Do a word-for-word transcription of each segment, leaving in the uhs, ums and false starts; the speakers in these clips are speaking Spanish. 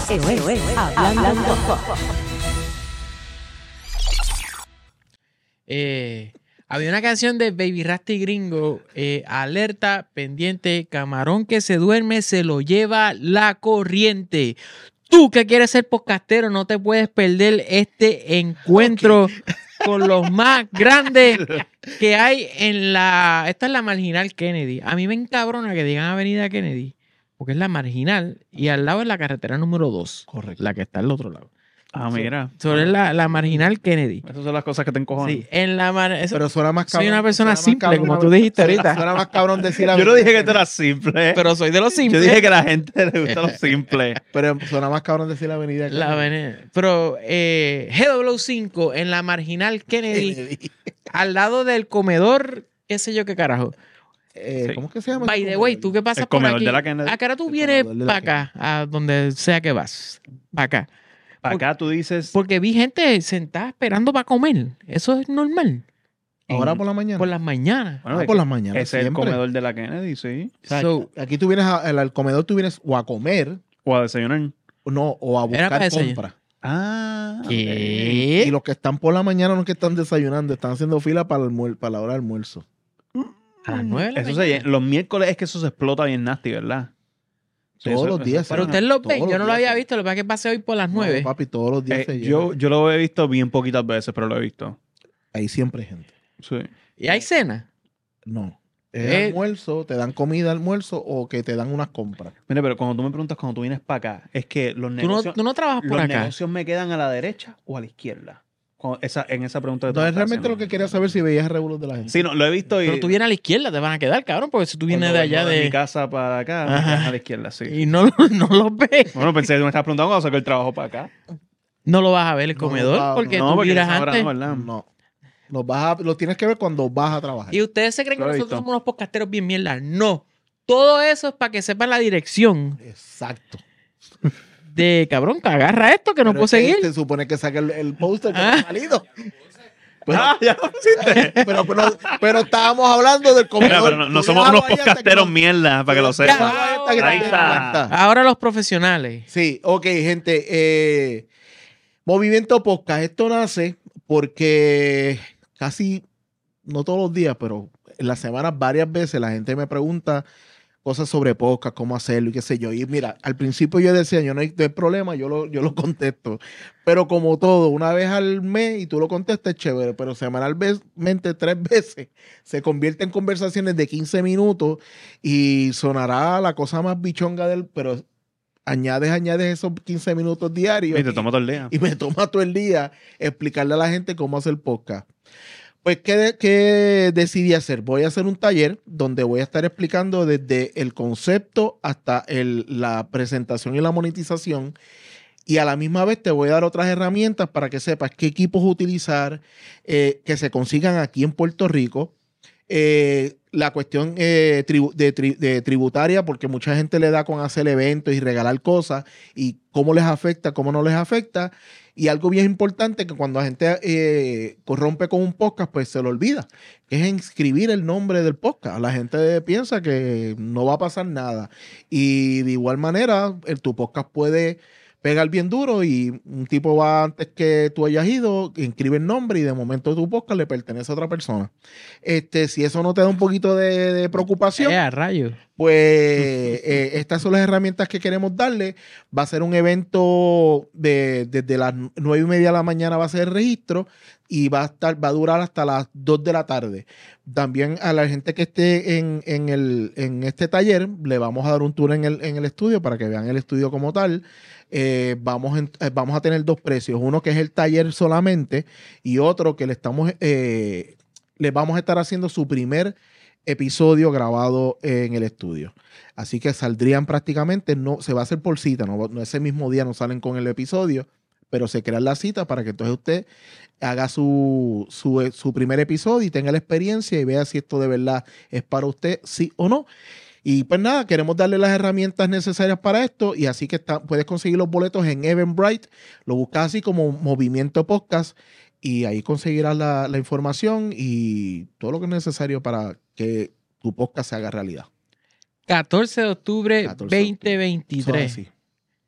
Esto es Hablando Pop. Eh, había una canción de Baby Rasty Gringo, eh, alerta, pendiente, camarón que se duerme, se lo lleva la corriente. Tú que quieres ser podcastero, no te puedes perder este encuentro okay. con los más grandes que hay en la... Esta es la Marginal Kennedy. A mí me encabrona que digan Avenida Kennedy, porque es la Marginal y al lado es la carretera número dos. Correcto. La que está al otro lado. Ah, mira. Sobre ah. la, la Marginal Kennedy. Esas son las cosas que te encojonan. Sí, en la mar... Eso, pero suena más cabrón. Soy una persona simple, cabrón, como tú dijiste ahorita. Suena más cabrón decir la Yo no dije que tú eras simple. Pero soy de los simples. Yo dije que a la gente le gusta lo simple. Pero suena más cabrón decir la avenida. La avenida. Pero eh, G W cinco en la Marginal Kennedy, Kennedy. al lado del comedor, qué sé yo qué carajo. Eh, sí. ¿Cómo es que se llama? By the way, tú qué pasas el por comedor aquí. De la Kennedy. ¿A qué hora tú vienes para acá? A donde sea que vas. Para acá. Para acá tú dices... Porque vi gente sentada esperando para comer. Eso es normal. ¿Ahora por la mañana? Por las mañanas. Bueno, ah, por las mañanas. Ese es el comedor de la Kennedy, sí. O sea, so, aquí tú vienes a, al comedor, tú vienes o a comer. O a desayunar. No, o a buscar compra. Ah. ¿Qué? Y los que están por la mañana no que están desayunando, están haciendo fila para, el, para la hora de almuerzo. A las nueve. Eso se, los miércoles es que eso se explota bien nasty, ¿verdad? Todos eso, los días. Pero ustedes lo ven, yo no lo había visto, lo que pasa es que pasé hoy por las nueve. No, papi, todos los días eh, se yo, yo lo he visto bien poquitas veces, pero lo he visto. Ahí siempre hay gente. Sí. ¿Y hay cena? No. Es Eh, almuerzo, te dan comida almuerzo o que te dan unas compras. Mira, pero cuando tú me preguntas cuando tú vienes para acá, es que los ¿Tú negocios... no, tú no trabajas por los acá? ¿Los negocios me quedan a la derecha o a la izquierda? Esa, en esa pregunta de No, es realmente lo que quería saber si veías revuelos de la gente. Sí, no, lo he visto y... Pero tú vienes a la izquierda, te van a quedar, cabrón, porque si tú vienes de allá de... de mi casa para acá, me quedan a la izquierda, sí. Y no, no lo ves. Bueno, pensé que tú me estabas preguntando cuando saco el trabajo para acá. No lo vas a ver el comedor, no, porque no, tú porque miras ahora antes. no, ¿verdad? No. Lo, vas a, lo tienes que ver cuando vas a trabajar. Y ustedes se creen Lo que he nosotros visto. somos unos podcasteros bien mierda. No. Todo eso es para que sepan la dirección Exacto. de, cabrón, que agarra esto que no Pero puedo es que seguir. Se supone que saque el, el póster que Ah. ha salido. Pero, ah, ya lo pusiste. Pero, pero, pero estábamos hablando del comedor. Mira, pero no, no Tú somos déjalo unos ahí hasta que podcasteros no- mierda, para que lo Déjalo sepan. ahí hasta que te Ahí des está. cuenta. Ahora los profesionales. Sí, ok, gente. Eh, Movimiento Podcast. Esto nace porque casi, no todos los días, pero en las semanas varias veces la gente me pregunta cosas sobre podcast, cómo hacerlo y qué sé yo. Y mira, al principio yo decía, yo no hay, no hay problema, yo lo, yo lo contesto. Pero como todo, una vez al mes y tú lo contestas, chévere. Pero semanalmente, tres veces, se convierte en conversaciones de quince minutos y sonará la cosa más bichonga del... Pero añades, añades esos quince minutos diarios. Y te toma todo el día. Y me toma todo el día explicarle a la gente cómo hacer podcast. Pues, ¿qué, ¿qué decidí hacer? Voy a hacer un taller donde voy a estar explicando desde el concepto hasta el, la presentación y la monetización. Y a la misma vez te voy a dar otras herramientas para que sepas qué equipos utilizar, eh, que se consigan aquí en Puerto Rico. Eh, la cuestión eh, tribu de, tri de tributaria, porque mucha gente le da con hacer eventos y regalar cosas y cómo les afecta, cómo no les afecta. Y algo bien importante que cuando la gente eh, corrompe con un podcast, pues se lo olvida, que es inscribir el nombre del podcast. La gente piensa que no va a pasar nada. Y de igual manera, el, tu podcast puede pegar bien duro y un tipo va antes que tú hayas ido, inscribe el nombre y de momento tu podcast le pertenece a otra persona. Este, si eso no te da un poquito de, de preocupación, Eh, a rayos. pues eh, estas son las herramientas que queremos darle. Va a ser un evento de, desde las nueve y media de la mañana va a ser el registro y va a estar, va a durar hasta las dos de la tarde. También a la gente que esté en, en, el, en este taller le vamos a dar un tour en el, en el estudio para que vean el estudio como tal. Eh, vamos, en, eh, vamos a tener dos precios. Uno que es el taller solamente y otro que le estamos eh, le vamos a estar haciendo su primer episodio grabado en el estudio. Así que saldrían prácticamente, no se va a hacer por cita, no, no ese mismo día no salen con el episodio, pero se crean la cita para que entonces usted haga su, su, su primer episodio y tenga la experiencia y vea si esto de verdad es para usted, sí o no. Y pues nada, queremos darle las herramientas necesarias para esto y así que está, puedes conseguir los boletos en Eventbrite, lo buscas así como Movimiento Podcast y ahí conseguirás la, la información y todo lo que es necesario para que tu podcast se haga realidad. catorce de octubre catorce de octubre. veinte veintitrés. Eso es así.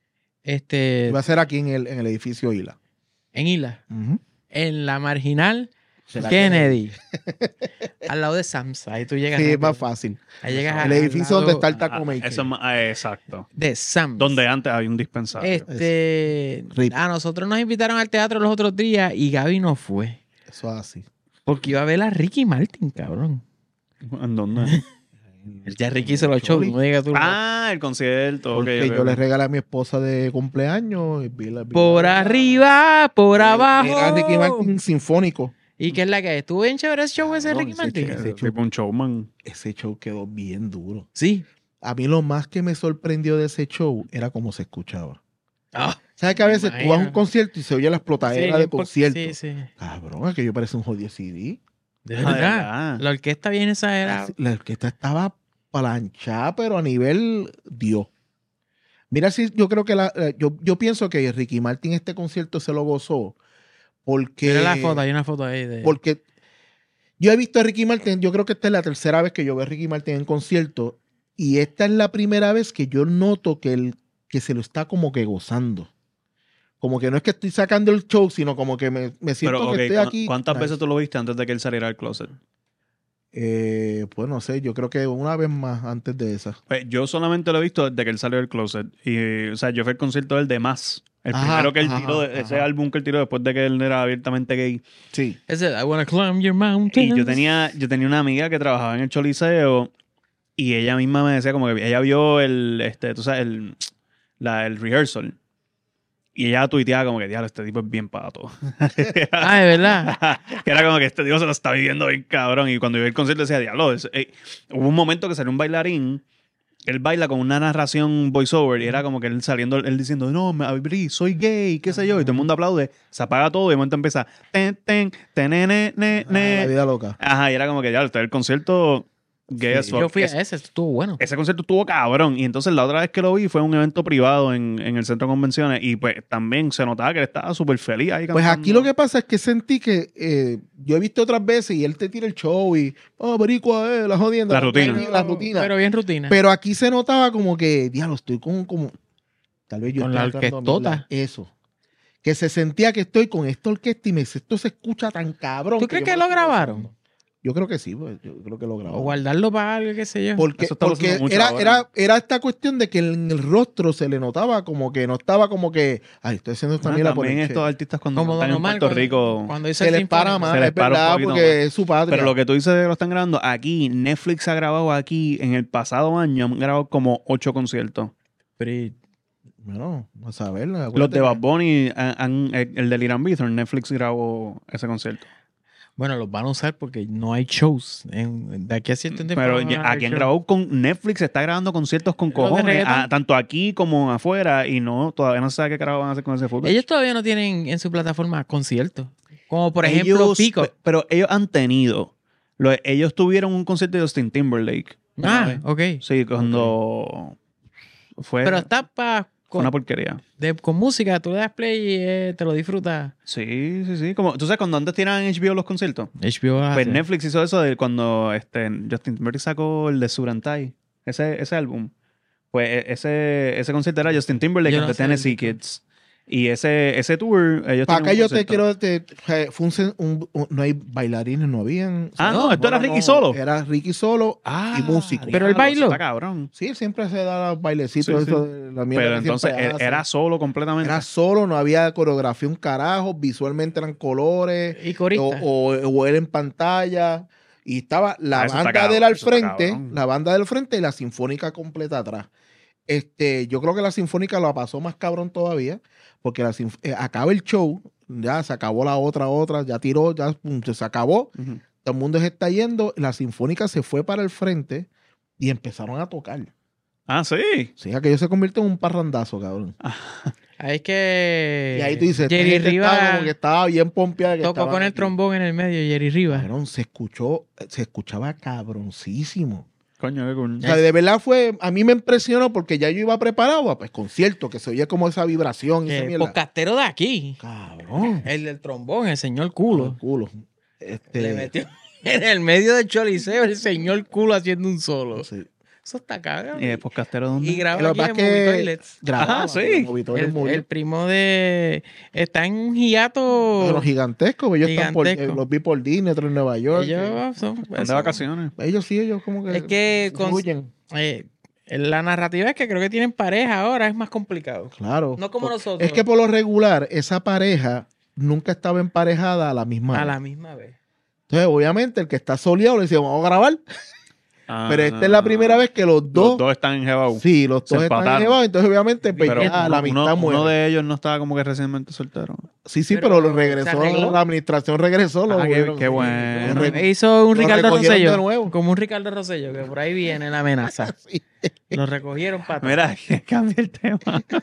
este, Va a ser aquí en el, en el edificio Isla. en Isla, Ujú. en la marginal Será Kennedy, al lado de Sam's. Ahí tú llegas. Sí, es rápido. más fácil. Ahí llegas El al edificio lado donde está el Ah, Taco Maker. eso es más- ah, exacto. de Sam's. Donde antes había un dispensario. Este, Rip. a nosotros nos invitaron al teatro los otros días y Gaby no fue. Eso es así. Porque iba a ver a Ricky Martin, cabrón. ¿En dónde? Ya Ricky hizo los shows, no digas tú. ah, el concierto. ok, Porque ok, yo ok. le regalé a mi esposa de cumpleaños. y vi la- vi Por la- arriba, por abajo. Era Ricky Martin sinfónico. ¿Y qué es la que estuvo bien chévere ese show ese Cabrón, Ricky ese Martin? show- Ese tipo un showman. Ese show quedó bien duro. Sí. A mí lo más que me sorprendió de ese show era cómo se escuchaba. Ah, ¿Sabes que a Me veces tú vas a imagino. un concierto y se oye la explotadera sí, de por- concierto? Sí, sí. Cabrón, aquello parece un jodido C D. De Ah, de verdad. verdad. La orquesta bien exagerada. La orquesta estaba planchada, pero a nivel Dios. Mira, si yo creo que la, la- yo, yo pienso que Ricky Martin este concierto se lo gozó porque, Mira la foto, hay una foto ahí de. porque yo he visto a Ricky Martin, yo creo que esta es la tercera vez que yo veo a Ricky Martin en concierto y esta es la primera vez que yo noto que, él, que se lo está como que gozando. Como que no es que estoy sacando el show, sino como que me, me siento Pero, ok, que estoy ¿cu- aquí. ¿cuántas Nice. veces tú lo viste antes de que él saliera del closet? Eh, pues no sé, yo creo que una vez más antes de esa. Pues yo solamente lo he visto desde que él salió del closet. Y, o sea, yo fui al concierto del de Más. El Ajá, primero que él ajá, tiró, de- ese ajá. álbum que él tiró después de que él era abiertamente gay. Sí. Ese, I wanna climb your mountain. Y yo tenía, yo tenía una amiga que trabajaba en el Choliseo y ella misma me decía como que ella vio el, este, tú sabes, el, la, el rehearsal. Y ella tuiteaba como que, diablo, este tipo es bien pato. Ah, de verdad. Que era como que este tipo se lo está viviendo bien cabrón. Y cuando yo vi el concierto decía, diablo, es- eh". Hubo un momento que salió un bailarín, él baila con una narración voiceover y era como que él saliendo, él diciendo, no, me abrí, soy gay, qué sé yo. Y todo el mundo aplaude, se apaga todo y de momento empieza, ten, ten, ten, ne, ne, ne, Ah, la ne. vida loca. Ajá, y era como que, ya, este es el concierto gay Sí. as fuck. Yo fui a Ese- ese, estuvo bueno. ese concierto estuvo cabrón. Y entonces la otra vez que lo vi fue en un evento privado en, en el centro de convenciones. Y pues también se notaba que él estaba súper feliz ahí Pues cantando. aquí lo que pasa es que sentí que eh, yo he visto otras veces y él te tira el show y, oh, boricua, eh, la jodienda. La rutina. La rutina. Pero bien rutina. Pero aquí se notaba como que, diablo, estoy con como. Tal vez yo Con estoy la hablando orquestota. mierda. Eso. Que se sentía que estoy con esta orquesta y me dice, esto se escucha tan cabrón. ¿Tú crees yo que me lo estoy grabaron? gozando. Yo creo que sí, pues, yo creo que lo O grabaron. guardarlo para algo, qué sé yo. Porque, Eso está porque pasando mucho era, ahora. era, era esta cuestión de que en el rostro se le notaba como que no estaba como que, ay, estoy haciendo esta Ah, mierda por también el estos che". artistas cuando Como están Don en Omar Puerto cuando- Rico. Cuando hizo Se el les para sinfónico. más, Se les es para un verdad, poquito porque más. es su patria. Pero lo que tú dices de que lo están grabando, aquí Netflix ha grabado aquí en el pasado año, han grabado como ocho conciertos. Pero, Bueno, vamos a ver. Los de Bad Bunny, han- han- el el del Irán Bithorn, Netflix grabó ese concierto. bueno, los van a usar porque no hay shows. En- de aquí a cierto tiempo. Pero van a ya- haber aquí han shows. grabado con Netflix, está grabando conciertos con ¿Los de cojones, reggaetón? ah, tanto aquí como afuera, y no, todavía no se sabe qué carajo van a hacer con ese fútbol. Ellos todavía no tienen en su plataforma conciertos. Como por ejemplo Pico. pe- Pero ellos han tenido, lo- ellos tuvieron un concierto de Justin Timberlake. una Ah, vez. ok. Sí, cuando fue, Pero está para fue una porquería. con música, tú le das play y eh, te lo disfrutas. Sí, sí, sí. Como, tú sabes, cuando antes tiraban en H B O los conciertos. H B O hace- Pues Netflix hizo eso de cuando este, Justin Timberlake sacó el de Surantai, ese, ese álbum. Pues e- ese, ese concierto era Justin Timberlake Yo and no the sé Tennessee de qué. Kids. Y ese, ese tour, ellos Para tienen acá un yo te concierto. quiero. Te, eh, fue un sen- un- un- no hay bailarines, no habían. Ah, no, esto era Ricky solo. Era Ricky solo Ah, y músico. Pero él diablo, bailó. eso está cabrón. Sí, él siempre se da los bailecitos. Sí, sí. eso de la mierda Pero que entonces siempre e- hace. era solo completamente. Era solo, no había coreografía un carajo, visualmente eran colores, Y o, corista. o, o él en pantalla. Y estaba la Ah, eso está banda cabrón, de él al eso está frente, cabrón. la banda del frente y la sinfónica completa atrás. Este, yo creo que la sinfónica lo pasó más cabrón todavía, porque la sinf- eh, acaba el show, ya se acabó la otra, otra, ya tiró, ya pum, se acabó, Ujú. todo el mundo se está yendo, la sinfónica se fue para el frente y empezaron a tocar. Ah, sí. Sí, aquello se convierte en un parrandazo, cabrón. Ahí es que y ahí tú dices, esta Jerry gente estaba Rivas como que estaba bien pompeada. que tocó estaban con el aquí. trombón en el medio, Jerry Rivas. Cabrón, se escuchó, se escuchaba cabroncísimo. Coño, qué cool. O sea, de verdad fue, a mí me impresionó porque ya yo iba preparado a pues concierto, que se oía como esa vibración y esa El mierda. podcastero de aquí. Cabrón. El del trombón, el señor culo. Culo. Este, Le metió en el medio del choliseo el señor culo haciendo un solo. sí. Eso está cabrón. ¿Y el podcastero dónde? Y graba Lo aquí que en pasa es Movie que Toilets. grababa, Ah, sí. pero Movie Toilets El, murió. el primo de... Está en un hiato... Pero gigantesco, ellos están por, Gigantesco. eh, los vi por Disney, otros en Nueva York. Ellos son... Están de son- vacaciones. eh, ellos sí, ellos como que Es que con- fluyen. eh, la narrativa es que creo que tienen pareja ahora, es más complicado. Claro. No como Por- nosotros. Es que por lo regular, esa pareja nunca estaba emparejada a la misma A vez. la misma vez. Entonces, obviamente, el que está soleado le dice, vamos a grabar. Pero esta es la primera vez que los Los dos... dos están en Jebau. Sí, los Se dos están empataron. llevados. Entonces, obviamente, pues, Pero ya la amistad uno, muere. uno de ellos no estaba como que recientemente soltero. Sí, sí, Pero pero, lo se regresó. arregló. La administración regresó. Lo Ah, qué- volvieron- qué bueno. Lo re- Hizo un lo Ricardo recogieron de Rosselló. nuevo. Como un Ricardo Rosselló, que por ahí viene la amenaza. Sí. Lo recogieron para atrás. Mira, que cambia el tema.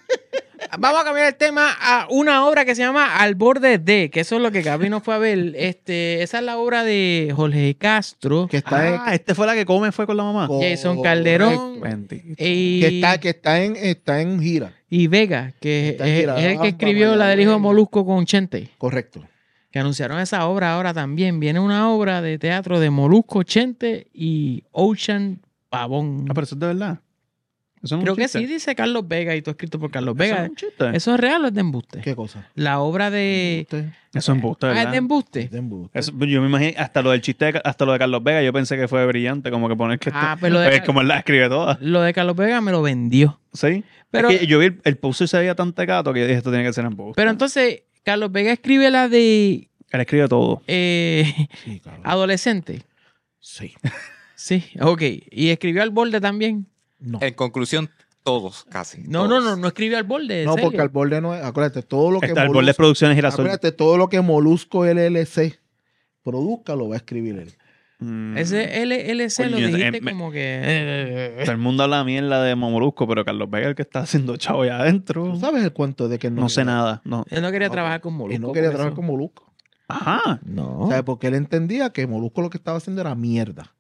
Vamos a cambiar el tema a una obra que se llama Al borde de, que eso es lo que Gaby no fue a ver. Este, esa es la obra de Jorge Castro Que está, en, Ah, este fue la que come fue con la mamá. Co- Jason Calderón Bendito. y, que está, que está en, está en gira. y Vega, que Está es, tirada, es el que ah, escribió vaya, la del hijo de bueno. Molusco con Chente. Correcto. Que anunciaron esa obra ahora también. Viene una obra de teatro de Molusco, Chente y Ocean Pavón. Ah, pero eso es de verdad. Eso no es Creo un que chiste. sí dice Carlos Vega y todo escrito por Carlos Eso no Vega. es un chiste. ¿Eso es real o es de embuste? ¿Qué cosa? La obra de... Usted, Eso es embuste, Ah, es ¿verdad? de embuste. de embuste. Eso- yo me imagino, hasta lo del chiste, de- hasta lo de Carlos Vega, yo pensé que fue brillante, como que poner que Ah, esto- pero lo de- es como él la escribe toda. Lo de Carlos Vega me lo vendió. Sí. Pero- Es que yo vi el, el post y se veía tan tecato que yo dije, esto tiene que ser embuste. Pero entonces, Carlos Vega escribe la de Él escribe todo. eh, Sí, cabrón. adolescente. Sí. Sí, ok. ¿Y escribió Al borde también? No. En conclusión, todos casi. No, todos. no, no, no escribió Al borde. No, serio. porque al borde no es. Acuérdate, todo lo que Está el borde de Molusco, producciones Girasol. acuérdate, todo lo que Molusco L L C produzca lo va a escribir él. Mm. Ese L L C lo Coño, dijiste eh, me- como que... Todo el mundo habla mierda de Momolusco, pero Carlos Vega es el que está haciendo chavo allá adentro. ¿Tú sabes el cuento de que él no, No sé quería- nada. No. Él no quería No, trabajar con Molusco. Él no quería por trabajar eso. con Molusco. Ajá. No. ¿Sabes? Porque él entendía que Molusco lo que estaba haciendo era mierda.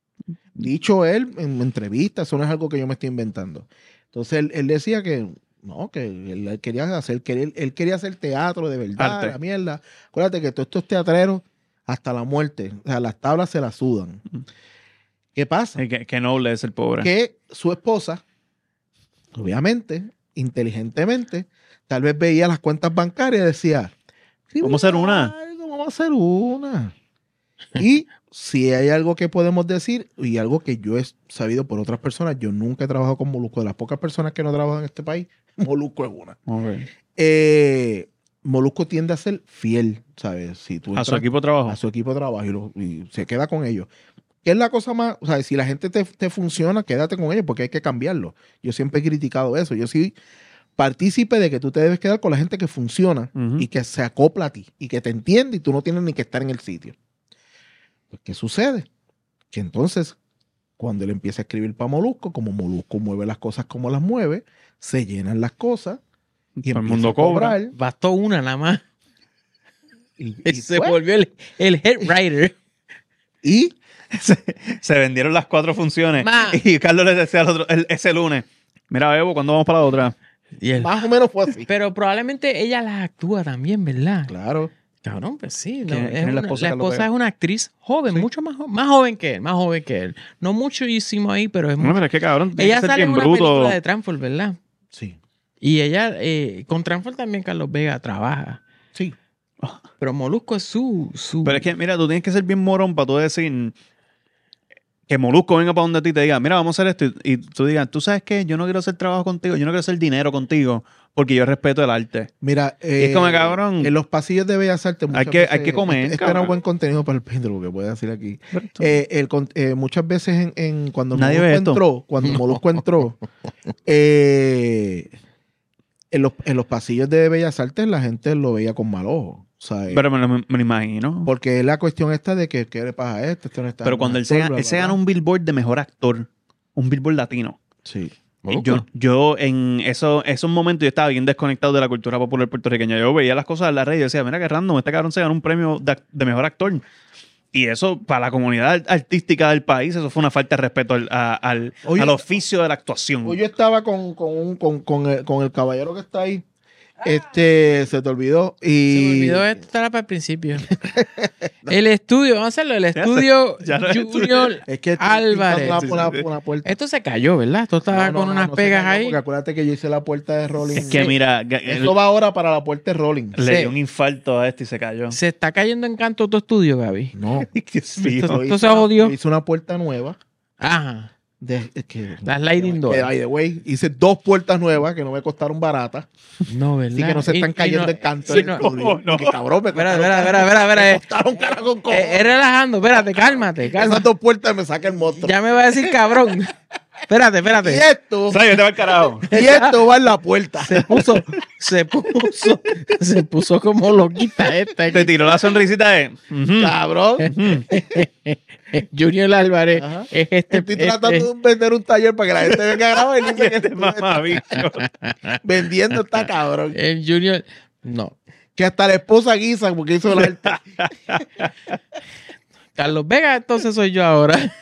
Dicho él en entrevistas, eso no es algo que yo me estoy inventando. Entonces él, él decía que no, que él, él quería hacer, que él, él quería hacer teatro de verdad, Arte. la mierda. Acuérdate que todos estos teatreros, hasta la muerte, o sea, las tablas se las sudan. ¿Qué pasa? Y Que, que noble es el pobre. Que su esposa, obviamente, inteligentemente, tal vez veía las cuentas bancarias y decía, Vamos a hacer una. algo, Vamos a hacer una. Y si hay algo que podemos decir, y algo que yo he sabido por otras personas, yo nunca he trabajado con Molusco, de las pocas personas que no trabajan en este país, Molusco es una. Ok. Eh, Molusco tiende a ser fiel, ¿sabes? Si tú A su entras- equipo de trabajo. a su equipo de trabajo y, lo- y se queda con ellos. ¿Qué es la cosa más? O sea, si la gente te, te funciona, quédate con ellos porque hay que cambiarlo. Yo siempre he criticado eso. Yo soy partícipe de que tú te debes quedar con la gente que funciona Ujú. y que se acopla a ti y que te entiende y tú no tienes ni que estar en el sitio. Pues, ¿qué sucede? Que entonces, cuando él empieza a escribir para Molusco, como Molusco mueve las cosas como las mueve, se llenan las cosas y Todo el empieza mundo a cobra. cobrar. Bastó una nada más. Y, Y y se fue. volvió el, el head writer. Y Se, se vendieron las cuatro funciones. Ma. Y Carlos le decía al otro, el- ese lunes, mira, Evo, ¿cuándo vamos para la otra? Y él- más o menos fue así. Pero probablemente ella las actúa también, ¿verdad? Claro. Cabrón, pues sí. ¿Quién- no, quién es es la una- esposa la de Carlos esposa Vega? es una actriz joven, mucho más, jo- más joven que él, más joven que él. No muchísimo ahí, pero es No, muy... pero es que cabrón, tiene Ella que ser sale en bien una bruto. película de Transform, ¿verdad? Sí. Y ella, eh, con Transform también Carlos Vega trabaja. Sí. Pero Molusco es su... su Pero es que, mira, tú tienes que ser bien morón para tú decir que Molusco venga para donde ti y te diga, mira, vamos a hacer esto. Y, y tú digas, tú sabes qué, yo no quiero hacer trabajo contigo, yo no quiero hacer dinero contigo, porque yo respeto el arte. Mira, Y es como, cabrón. en los pasillos de Bellas Artes Hay muchas que- veces- hay que comer, Este cabrón. era buen contenido para el Pedro, que puede decir aquí. Eh, el con- eh, muchas veces en, en- cuando Nadie ve Molusco esto. entró, cuando Molusco entró, eh, en, los, en los pasillos de Bellas Artes la gente lo veía con mal ojo. O sea, eh, Pero me lo, me lo imagino. porque es la cuestión esta de que qué le pasa a este, este no está. Pero cuando él se, bla, gana, bla, él se bla. gana un billboard de mejor actor, un billboard latino. Sí. Yo, yo en eso, esos momentos yo estaba bien desconectado de la cultura popular puertorriqueña. Yo veía las cosas en la red y decía, mira qué random, este cabrón se ganó un premio de, ac- de mejor actor. Y eso, para la comunidad artística del país, eso fue una falta de respeto al, a- al, Oye, al oficio de la actuación. Hoy yo estaba con, con, un- con, con el, con el caballero que está ahí Este, se te olvidó. Y... Se me olvidó esto, estaba para el principio. El estudio, vamos a hacerlo, el estudio ya no es Junior Es que estoy Álvarez. pintando una, una, una puerta. Esto se cayó, ¿verdad? Esto estaba No, no, con no, unas no se pegas cayó, ahí. Porque acuérdate que yo hice la puerta de Rolling. Es que Sí. mira, ga- él Eso va ahora para la puerta de Rolling. le Sí. dio un infarto a este y se cayó. Se está cayendo en canto tu estudio, Gaby. No. Dios mío. Esto- Yo esto hice se una- jodió. yo hice una puerta nueva. Ajá. De, es que, Las sliding que, doors. by the way, hice dos puertas nuevas que no me costaron baratas. No, ¿verdad? Así que no se Y- están y cayendo no- en canto. sí, en no. el estudio. ¿Cómo no? Porque, cabrón, me Espera, costaron espera, cara- espera, espera, espera. me eh. costaron cara con cojones. Eh, Es relajando, espérate, cálmate, Esas cálmate. dos puertas me saca el monstruo. Ya me va a decir cabrón. Espérate, Y espérate. esto, ¿Sabes? Te va al carajo. y esto va en la puerta. Se puso, se puso, se puso como loquita esta. Te tiró la sonrisita de. "Ujú". Cabrón. Junior Álvarez Ajá. es este. Estoy este- tratando de vender un taller para que la gente venga a grabar y dice que Este estoy mamabicho. vendiendo está cabrón. el Junior. No. Que hasta la esposa guisa porque hizo la arte. Carlos Vega, entonces soy yo ahora.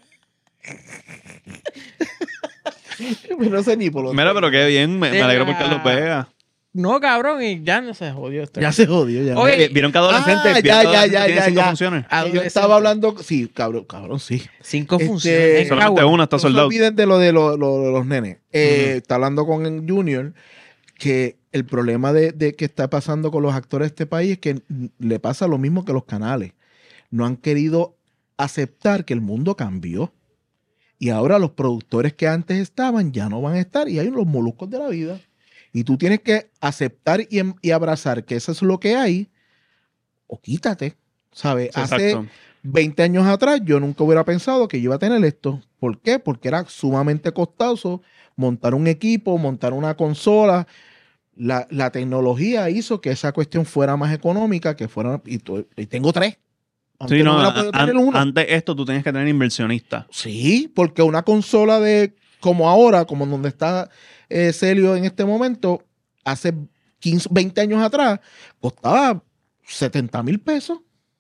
No sé ni por lo Mira, pero qué bien. Me, me De alegro por la- Carlos Vega. No, cabrón, y ya no se jodió esto. Ya se jodió. Ya. Oye, Eh, ¿Vieron que adolescente? Ah, ¿Vieron ya, que ya, Adolescente ya, tiene ya, cinco ya. funciones? Yo adolescente. estaba hablando, sí, cabrón, cabrón, sí. Cinco Este, funciones. en Solamente Cagua. una está No se soldado. olviden de lo de, lo, lo de los nenes. Eh, Ujú. Está hablando con el Junior que el problema de, de que está pasando con los actores de este país es que le pasa lo mismo que los canales. No han querido aceptar que el mundo cambió. Y ahora los productores que antes estaban ya no van a estar y hay los moluscos de la vida. Y tú tienes que aceptar y, em- y abrazar que eso es lo que hay o quítate. ¿Sabes? Hace Exacto. veinte años atrás yo nunca hubiera pensado que yo iba a tener esto. ¿Por qué? Porque era sumamente costoso montar un equipo, montar una consola. La, la tecnología hizo que esa cuestión fuera más económica, que fuera... Y, tu- y tengo tres. Antes Sí, no, hubiera an- podido tener uno. antes esto tú tenías que tener inversionista. Sí, porque una consola de como ahora, como donde está eh, Celio en este momento, hace quince, veinte años atrás, costaba setenta mil pesos.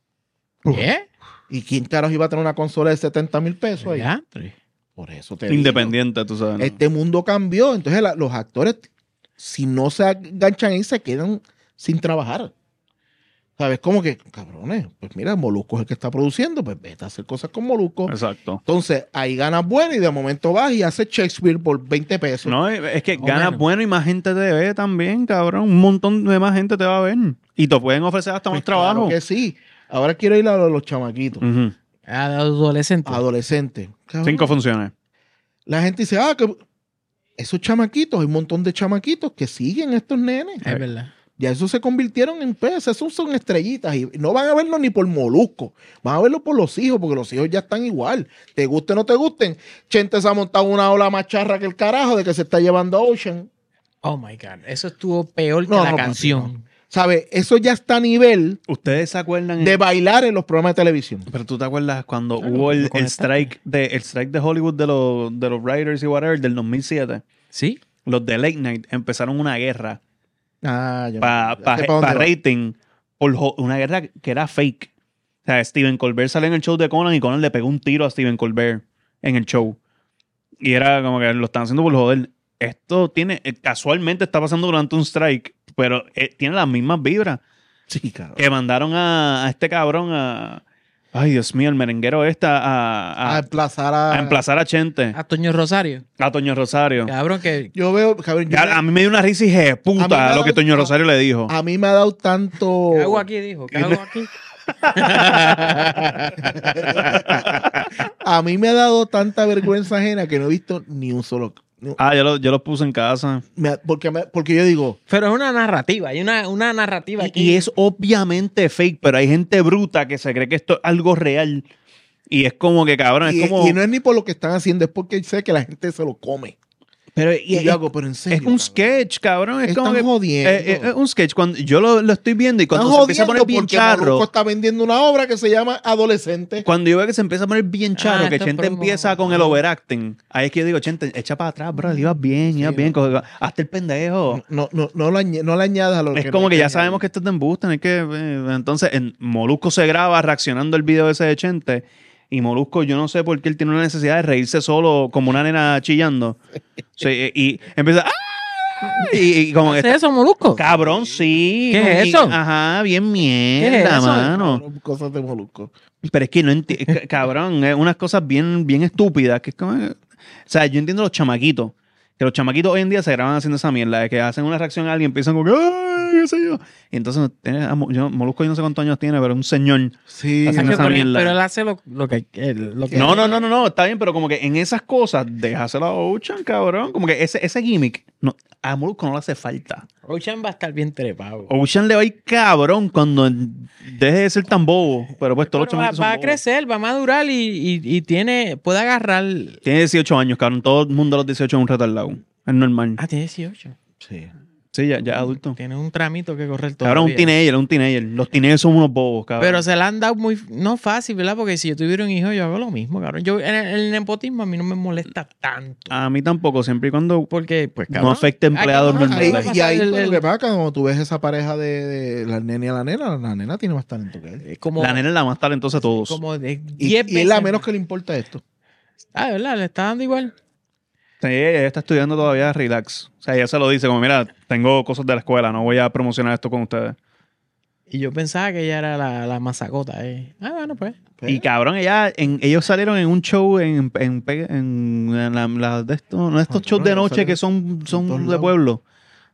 ¿Qué? ¿Y quién carajo iba a tener una consola de setenta mil pesos ahí? Ya. Por eso te digo. Independiente, tú sabes. ¿no? Este mundo cambió. Entonces la- los actores, si no se enganchan ahí, se quedan sin trabajar. ¿Sabes? Como que, cabrones, pues mira, Molusco es el que está produciendo, pues vete a hacer cosas con Molusco. Exacto. Entonces, ahí ganas bueno y de momento vas y haces Shakespeare por veinte pesos. No, es que O ganas menos. bueno y más gente te ve también, cabrón. Un montón de más gente te va a ver. Y te pueden ofrecer hasta Pues más trabajo. claro que sí. Ahora quiero ir a lo de los chamaquitos, Ujú. Adolescente. adolescentes. Cabrón, Cinco funciones. La gente dice, ah, que esos chamaquitos, hay un montón de chamaquitos que siguen estos nenes. Es verdad. Ya esos se convirtieron en peces, esos son estrellitas y no van a verlo ni por Molusco, van a verlo por los hijos, porque los hijos ya están igual. Te guste o no te gusten. Chente se ha montado una ola más charra que el carajo de que se está llevando a Ocean. Oh my God. Eso estuvo peor que No, la no, papi, canción. ¿Sabes? Eso ya está a nivel ¿Ustedes se acuerdan? de bailar en los programas de televisión. Pero tú te acuerdas cuando Claro, hubo el, lo el conectaste. strike de el strike de Hollywood de los de los writers y whatever del dos mil siete. ¿Sí? Los de Late Night empezaron una guerra Ah, ya para me- pa, ya sé pa' dónde pa va. rating por ho- una guerra que era fake. O sea, Stephen Colbert salió en el show de Conan y Conan le pegó un tiro a Stephen Colbert en el show. Y era como que lo están haciendo por joder. Esto tiene, eh, casualmente está pasando durante un strike, pero eh, tiene las mismas vibras. Sí, cabrón. Que mandaron a, a este cabrón a... Ay, Dios mío, el merenguero este a, A a, emplazar a... a emplazar a Chente, A Toño Rosario. a Toño Rosario. Cabrón, que. Yo veo, cabrón, yo Ya, me- a mí me dio una risa y A mí me puta ha lo que dado- Toño Rosario le dijo. a mí me ha dado tanto... ¿Qué hago aquí? Dijo. ¿Qué hago aquí? A mí me ha dado tanta vergüenza ajena que no he visto ni un solo... ni- Ah, yo lo, yo lo puse en casa. me ha- porque, me- porque yo digo, Pero es una narrativa. Hay una, una narrativa Y, aquí. y es obviamente fake, pero hay gente bruta que se cree que esto es algo real. Y es como que, cabrón, y, es como... y no es ni por lo que están haciendo, es porque sé que la gente se lo come. pero, Y, y- yo hago, pero en serio. es un cabrón. sketch, cabrón. Es Están como que... jodiendo. eh, eh, es un sketch. Cuando yo lo, lo estoy viendo y cuando Están se empieza a poner jodiendo bien porque charro... Molusco está vendiendo una obra que se llama Adolescente. Cuando yo veo que se empieza a poner bien charro, Ah, que esto es Chente promo. empieza con el overacting, ahí es que yo digo, Chente, echa para atrás, bro, ibas bien, ibas Sí, bien, no. coge- hazte el pendejo. No, no, no, le añ- no le añadas a lo Es que como no que hay ya añadir. sabemos que esto es de embuste, no hay que... eh, entonces, en Molusco se graba reaccionando al video ese de Chente, y Molusco, yo no sé por qué él tiene una necesidad de reírse solo como una nena chillando. Sí, y, y empieza... ¡Ah! Y, y como ¿Qué que es eso, Molusco? cabrón, sí. ¿Qué como es que- eso? Ajá, bien es mierda, eso? mano. Cabrón, cosas de Molusco. Pero es que no entiendo, cabrón, es unas cosas bien, bien estúpidas, que es como, o sea, yo entiendo los chamaquitos, que los chamaquitos hoy en día se graban haciendo esa mierda, de que hacen una reacción a alguien, empiezan como que, ¡ay, qué sé yo! Y entonces, tiene, yo, Molusco yo no sé cuántos años tiene, pero es un señor. Sí. Hacen Pero, esa mierda. pero él hace lo, lo que... él- lo que No, no, no, no, no, está bien, pero como que en esas cosas, déjaselo a Ocean, cabrón. Como que ese, ese gimmick, no, a Molusco no le hace falta. Ocean va a estar bien trepado. Ocean le va a ir cabrón cuando deje de ser tan bobo, pero pues todos los Pero va, chamaquitos son va a bobos. crecer, va a madurar y, y, y tiene... Puede agarrar... Tiene dieciocho años, cabrón. Todo el mundo a los dieciocho es un retardado. Es normal. Ah, tiene dieciocho. Sí. Sí, ya, ya es adulto. Tiene un tramito que correr todavía. Cabrón, un teenager, un teenager. Los teenagers son unos bobos, cabrón. Pero se la han dado muy... No fácil, ¿verdad? Porque si yo tuviera un hijo, yo hago lo mismo, cabrón. Yo, en el, el nepotismo a mí no me molesta tanto. A mí tampoco, siempre y cuando Porque, pues, no cabrón... afecte a empleados Aquí- normales. aquí va a Ahí- y ahí pasar el- todo lo el- que pasa, cuando tú ves esa pareja de, de la nena y la nena, la nena tiene más talento que él. eh, como, La nena es la más talentosa de todos. como de Y, diez y es la veces menos más. que le importa esto. Ah, de verdad, le está dando igual. Sí, ella está estudiando todavía relax. O sea, ella se lo dice como, mira, tengo cosas de la escuela, no voy a promocionar esto con ustedes. Y yo pensaba que ella era la, la masacota. Eh. Ah, bueno, pues. Y cabrón, ella, en, ellos salieron en un show en, en, en, en la- la- de estos, no, estos Ah, shows cabrón, de ellos noche salieron que son, en todos son de lados. pueblo.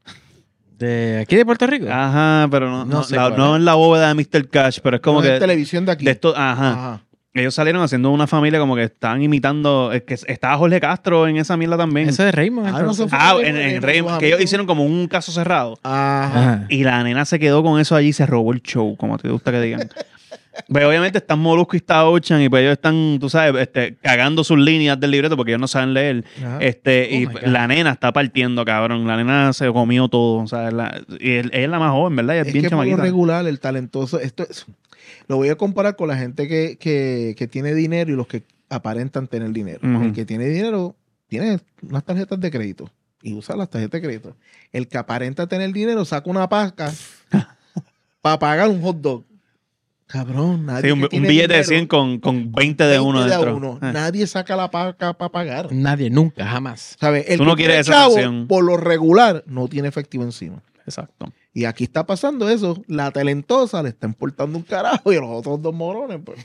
¿De aquí de Puerto Rico? Ajá, pero no, No no, sé la- cuál no es. en la bóveda de mister Cash, pero es como No es que televisión de aquí. de esto, ajá. Ajá. Ellos salieron haciendo una familia como que estaban imitando, es que estaba Jorge Castro en esa mierda también. Ese de Raymond. Ah, no entonces. se fue. Ah, Raymond, en, en Raymond, Raymond, sus que ellos amigos. hicieron como un caso cerrado. Ajá. Ajá. Y la nena se quedó con eso allí y se robó el show, como te gusta que digan. Pero obviamente están Molusco y está Ochan y pues ellos están, tú sabes, este, cagando sus líneas del libreto porque ellos no saben leer. Ajá. Este, Oh y my God. la nena está partiendo, cabrón. La nena se comió todo. O sea, la- y él- ella es la más joven, ¿verdad? Ella es, Es bien que por lo chamaquita. regular, el talentoso, esto es, lo voy a comparar con la gente que, que, que tiene dinero y los que aparentan tener dinero. Ujú. El que tiene dinero tiene unas tarjetas de crédito y usa las tarjetas de crédito. El que aparenta tener dinero saca una paca para pagar un hot dog. Cabrón, nadie Sí, un, que un tiene billete de dinero, cien con, con veinte de uno veinte de a dentro. uno. Eh. Nadie saca la paca para pagar. Nadie, nunca, jamás. ¿Sabes? El Tú no que quieres tiene esa chavo, presión. por lo regular, no tiene efectivo encima. Exacto. Y aquí está pasando eso. La talentosa le está importando un carajo y los otros dos morones, pues,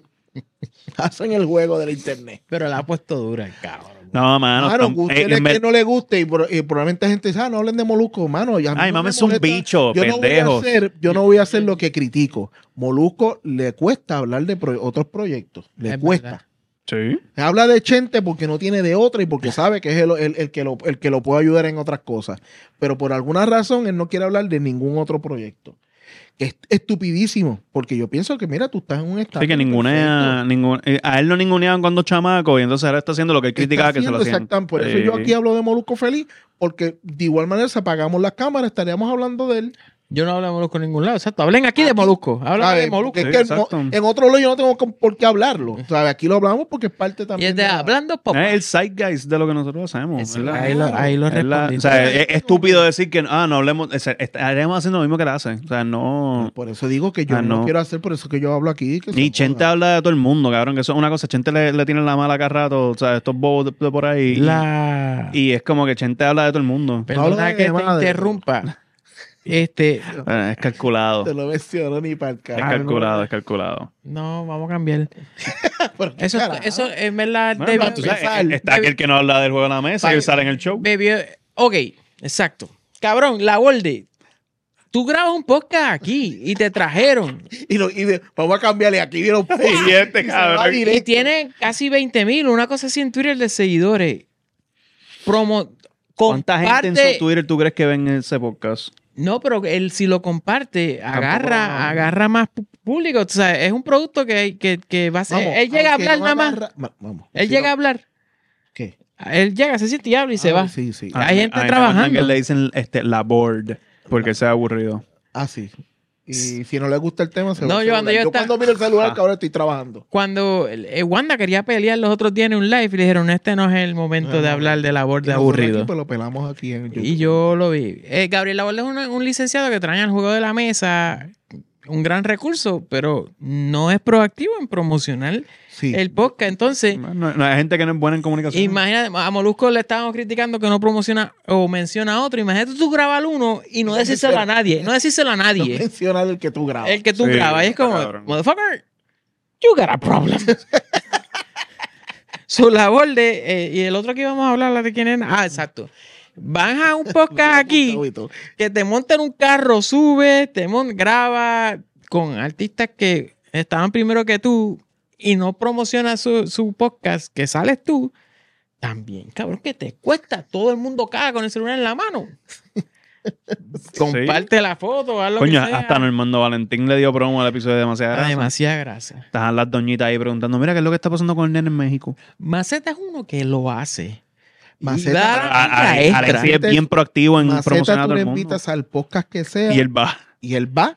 hacen el juego del internet. Pero la ha puesto dura el cabrón. No, mano. Claro, están- guste eh, en que ver- no le guste y, por- y probablemente gente dice, ah, no hablen de Molusco, mano. y a mí Ay, no mames, me son molesta. bichos, yo no voy a pendejos. hacer, yo no voy a hacer lo que critico. Molusco le cuesta hablar de pro- otros proyectos. Le Es cuesta. verdad. Sí. Habla de Chente porque no tiene de otra y porque sabe que es el, el- el que lo, el que lo puede ayudar en otras cosas. Pero por alguna razón él no quiere hablar de ningún otro proyecto. Que es estupidísimo. Porque yo pienso que, mira, tú estás en un estado. Sí, que ningunea, ningun- eh, a él lo ninguneaban cuando chamaco y entonces ahora está haciendo lo que él criticaba que se lo hacían. Exactamente. Por eso Sí. yo aquí hablo de Molusco Feliz. Porque de igual manera, si apagamos las cámaras, estaríamos hablando de él. Yo no hablo de Molusco en ningún lado. Exacto. Hablen aquí, de Aquí, Molusco. Hablen ¿Sabes? de Molusco. Porque es Sí, que el mo- exacto. en otro lado yo no tengo con- por qué hablarlo. ¿Sabes? Aquí lo hablamos porque es parte Y también. es de la- hablando papá. Es el zeitgeist de lo que nosotros hacemos. Eso, ¿verdad? ahí lo, ahí lo Es la- respondí. o sea, es, es estúpido decir que ah, no hablemos, es- estaremos haciendo lo mismo que él hace. O sea, no. Por eso digo que yo Ah, no. no. quiero hacer, por eso que yo hablo aquí. que se Y joda. Chente habla de todo el mundo, cabrón, que eso es una cosa. Chente le, le tiene la mala cada rato, o sea, estos bobos de, de por ahí. La... Y es como que Chente habla de todo el mundo. Perdona Habla de que te madre. interrumpa. Este... Eh, es calculado. Te lo menciono ni para el Es carajo. calculado, es calculado. No, vamos a cambiar. Pero qué Eso, carajo. eso es verdad. Bueno, David- pero tú sabes, sal. está aquel que no habla del juego en la mesa y él sale en el show. bebió... Ok, exacto. Cabrón, la Borde. Tú grabas un podcast aquí y te trajeron. Y, lo- y de- vamos a cambiarle aquí. Vieron Y este se va cabrón. Y directo. tiene casi veinte mil, una cosa así en Twitter de seguidores. Promo... ¿Cuánta gente en comparte- su Twitter tú crees que ven ese podcast? No, pero él si lo comparte, agarra, no. agarra más pu- público. O sea, es un producto que, que, que va a ser. Vamos, él llega a aunque hablar no nada más. agarra- ma- Vamos. Él Si llega a no- hablar. ¿Qué? Él llega, se siente y habla y se Ah, va. Sí, sí. Hay gente A mí me trabajando. mandan que le dicen este, la board porque se ha aburrido. Ah, sí. Y si no le gusta el tema, se No, va a yo cuando celular. yo Yo estaba- cuando miro el celular, Ah. que ahora estoy trabajando. Cuando eh, Wanda quería pelear los otros días en un live y le dijeron, este no es el momento de Ah, hablar de labor de Y nosotros aburrido. aquí, pues lo pelamos aquí en YouTube. Y yo lo vi. Eh, Gabriel Laborde es un, un licenciado que trae al juego de la mesa un gran recurso, pero no es proactivo en promocionar Sí. el podcast. Entonces, No, no, hay gente que no es buena en comunicación. imagínate, a Molusco le estábamos criticando que no promociona o menciona a otro. Imagínate tú grabar uno y no decírselo a nadie. No decírselo a No nadie. mencionar el que tú grabas. El que tú Sí, grabas. Y es está como, cabrón. motherfucker, you got a problem. Su labor de... eh, y el otro que íbamos a hablar, la de quién era. Ah, exacto. Van a un podcast aquí que te montan un carro, sube, te mon- graba con artistas que estaban primero que tú y no promociona su, su podcast, que sales tú, también, cabrón, que te cuesta. Todo el mundo caga con el celular en la mano. Comparte la foto, haz lo Coño, que sea. hasta Normando Valentín le dio promo al episodio de Demasiada Ah, Grasa. demasiada grasa. Estaban las doñitas ahí preguntando, mira, ¿qué es lo que está pasando con el nene en México? Maceta es uno que lo hace. Maceta- Y da la A- milla a- extra. Alexis es bien proactivo en Maceta, promocionar a tú todo le el mundo. invitas al podcast que sea Y él va. y él va.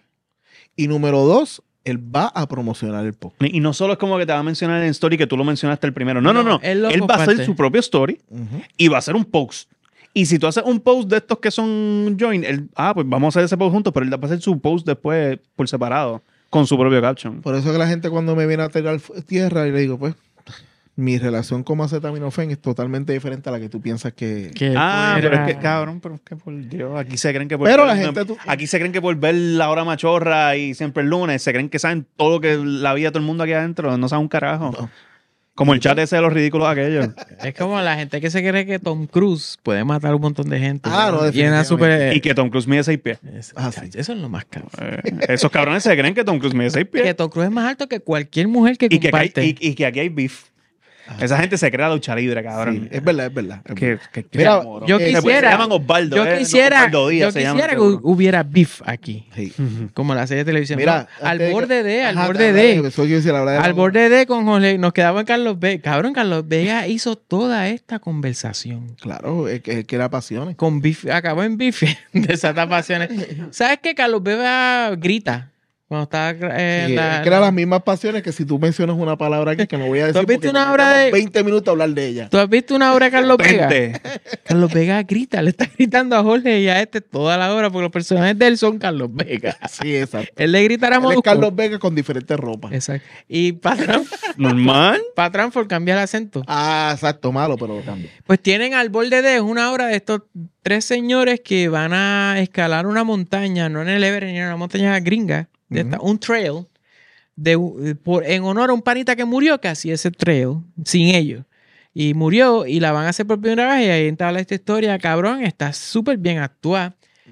Y número dos, él va a promocionar el podcast. Y no solo es como que te va a mencionar en story que tú lo mencionaste el primero. No, no, No, no. él Él, lo va a hacer comparte. su propio story Ujú. y va a hacer un post. Y si tú haces un post de estos que son join, él, ah, pues vamos a hacer ese post juntos, pero él va a hacer su post después por separado, con su propio caption. Por eso que la gente cuando me viene a tirar f- tierra y le digo, pues, mi relación con acetaminofén es totalmente diferente a la que tú piensas que... Que Ah, fuera- pero es que, cabrón, pero es que por Dios, aquí se creen que por Pero ver- la gente, tú- aquí se creen que por ver la hora machorra y siempre el lunes, se creen que saben todo lo que la vida de todo el mundo aquí adentro, no saben un carajo. No. Como el chat ese de los ridículos aquellos. Es como la gente que se cree que Tom Cruise puede matar un montón de gente. Ah, no, Y en la definitivamente. super... Y que Tom Cruise mide seis pies. Es- Ah, chacho, sí. Eso es lo más caro. Eh, esos cabrones se creen que Tom Cruise mide seis Que pies. Tom Cruise es más alto que cualquier mujer que Y que, aquí comparte. hay, y, y que aquí hay beef. Esa gente se crea lucha libre, cabrón. Sí, es verdad, es verdad. es Que, verdad. que- que- Mira, morón. yo Se- se quisiera- llaman Osvaldo. yo eh, no, quisiera, Osvaldo Díaz yo se llaman, quisiera que seguro. hubiera beef aquí. Sí. Como la serie de televisión. Mira, No, al antes de borde que- de, al Ajá, borde habla de. eso quiero decir, habla de Al la- borde de con Jorge, nos quedaba en Carlos Vega. Cabrón, Carlos Vega hizo toda esta conversación. Claro, es que, es que era pasiones. Con bife, acabó en bife de esas pasiones. ¿Sabes qué? Carlos Vega grita cuando está eh, Sí, la- es que eran las mismas pasiones que si tú mencionas una palabra aquí que no voy a decir has visto porque una nos obra metemos de- veinte minutos a hablar de ella. ¿Tú has visto una obra de Carlos Vega? Vente. Carlos Vega grita, le está gritando a Jorge y a este toda la obra porque los personajes de él son Carlos Vega. Sí, exacto. Él le gritará a Él es Molusco. Carlos Vega con diferentes ropas. Exacto. Y Patrón, Normal. Patrón por cambiar el acento. Ah, exacto, malo, pero lo cambio. Pues tienen al borde de, es una obra de estos tres señores que van a escalar una montaña, no en el Everest ni en una montaña gringa, de esta, un trail, de, por, en honor a un panita que murió que hacía ese trail sin ellos. Y murió y la van a hacer por primera vez y ahí entra esta historia, cabrón, está súper bien actuada.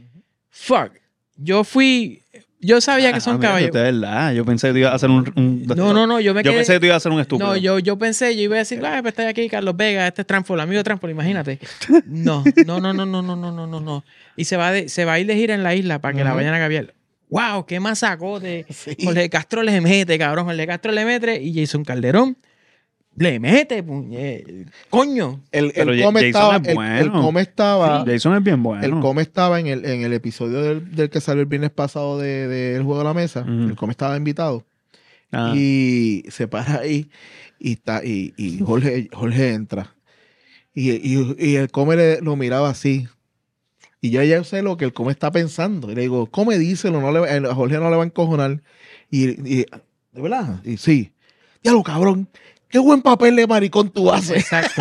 Fuck. Yo fui, yo sabía que son Ah, mira, caballeros. De verdad. Yo pensé que tú ibas a hacer un. un- No, no, no, yo me Yo quedé... pensé que tú ibas a hacer un estúpido. No, yo, yo pensé, yo iba a decir, ah, pues está aquí Carlos Vega, este es Transform, amigo de Transform, imagínate. No, no, no, no, no, no, no, no, no, no. Y se va, de, se va a ir de gira en la isla para que la Ujú. vayan a caviar. ¡Wow! ¡Qué masacote! Sí. Jorge Castro le mete, cabrón. Jorge Castro le mete y Jason Calderón le mete, puñe. ¡Coño! El, Pero el Ja- come Jason estaba, es el- bueno. el come estaba, Jason es bien bueno. el come estaba en el, en el episodio del, del que salió el viernes pasado de, de El Juego de la Mesa. Ujú. El come estaba invitado. Ah. Y se para ahí y está y, y Jorge, Jorge entra. Y, y, y el come le- lo miraba así. Y yo ya sé lo que el come está pensando. Y le digo, come, díselo, no le, va- a Jorge no le va a encojonar. Y, y ¿de verdad? Y sí. Diablo, cabrón. Qué buen papel de maricón tú haces. Exacto.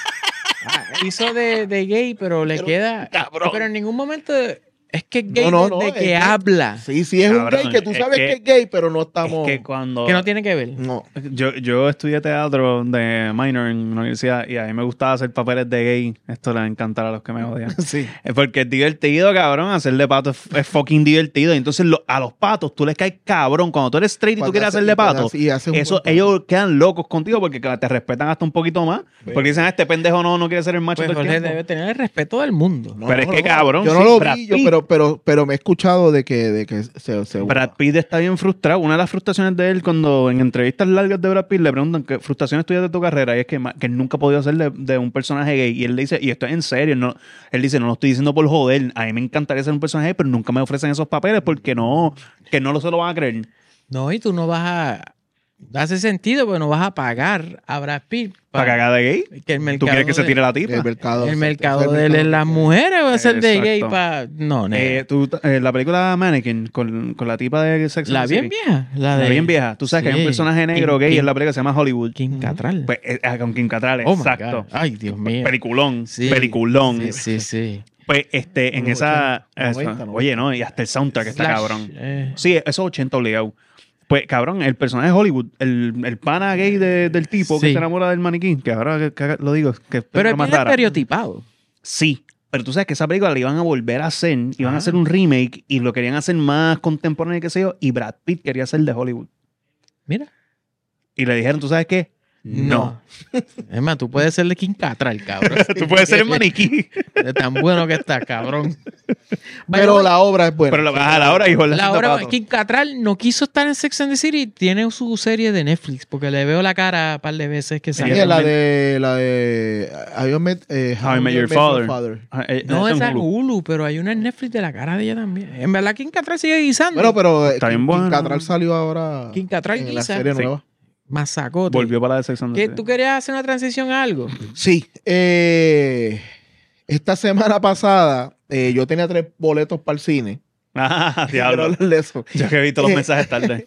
Ah, hizo de, de gay, pero le Pero, queda... cabrón. Pero en ningún momento... Es que es gay No, no, no, de es que que- habla. Sí, sí, es un Cabrón, gay que tú es sabes que- que, es gay, pero no estamos. Es que cuando. Que no tiene que ver. No. Yo, yo estudié teatro de minor en una universidad y a mí me gustaba hacer papeles de gay. Esto le va a encantar a los que me odian. Sí. Es porque es divertido, cabrón. Hacer de pato es, es fucking divertido. Y entonces lo- a los patos tú les caes cabrón. Cuando tú eres straight y tú Cuando quieres hace- hacer de cuando pato, hace- y hace un eso, buen pato. ellos quedan locos contigo porque te respetan hasta un poquito más. Porque dicen, "Ah, este pendejo no, no quiere ser el macho Pues todo el Jorge tiempo". debe tener el respeto del mundo. No, Pero es no, que, no. cabrón, Yo no sí, lo Brad vi, yo, Pitt. pero, pero, pero me he escuchado de que, de que se, se Brad Pitt está bien frustrado. Una de las frustraciones de él, cuando en entrevistas largas de Brad Pitt le preguntan qué frustraciones tuyas de tu carrera, y es que, ma- que él nunca ha podido hacer de, de un personaje gay. Y él dice, y esto es en serio, no, él dice, no lo estoy diciendo por joder. A mí me encantaría ser un personaje gay, pero nunca me ofrecen esos papeles porque no, que no lo se lo van a creer. No, y tú no vas a... hace sentido, porque no vas a pagar a Brad Pitt ¿Para cagar de gay? que el ¿Tú mercado quieres que se de- tire la tipa? El mercado. el exacto, mercado ese es el de él mercado. es las mujeres, va a ser de gay Exacto. para... No, nena. Eh, tú, eh, la película Mannequin con, con la tipa de Sex and la the bien City. vieja. La, La de, bien vieja. Tú sabes que hay un Sí. personaje negro Kim- gay Kim- en la película que se llama Hollywood. Kim Cattrall. Pues, eh, ah, con Kim Cattrall, Oh my exacto. God. Ay, Dios mío. Peliculón. Sí. Peliculón. Sí, sí, sí. Pues este, en Unos esa. ochenta, eso, noventa, oye, no, y hasta el soundtrack está Slash, cabrón. eh, Sí, eso es ochenta obligado. Pues, cabrón, el personaje de Hollywood, el, el pana gay de- del tipo que Sí. se enamora del maniquí, que ahora que, que lo digo, que es pero la es más bien rara. estereotipado. Sí, pero tú sabes que esa película la iban a volver a hacer, iban Ah. a hacer un remake y lo querían hacer más contemporáneo, qué sé yo, y Brad Pitt quería ser de Hollywood. Mira. Y le dijeron, ¿tú sabes qué? No. Es más, tú puedes ser de Kim Cattrall, cabrón. Tú puedes ser el maniquí. De tan bueno que está, cabrón. Pero la obra es buena. Pero la, a la hora, hijo, La hora, Kim Cattrall no quiso estar en Sex and the City, tiene su serie de Netflix, porque le veo la cara un par de veces que Sí, sale. la de la de How I Met, eh, How I Met Your Father. No, esa es Hulu. Hulu, pero hay una en Netflix de la cara de ella también. En verdad, Kim Cattrall sigue guisando. Bueno, pero eh, Está bien Kim bueno. Cattrall salió ahora Kim Cattrall en la guisa. serie Sí. nueva. Mazacote. Volvió para la de Sex and the ¿Qué, City. ¿Tú querías hacer una transición a algo? Sí. eh, esta semana pasada eh, yo tenía tres boletos para el cine. Ah, Quiero diablo. hablar de eso. Yo que he visto los mensajes tarde.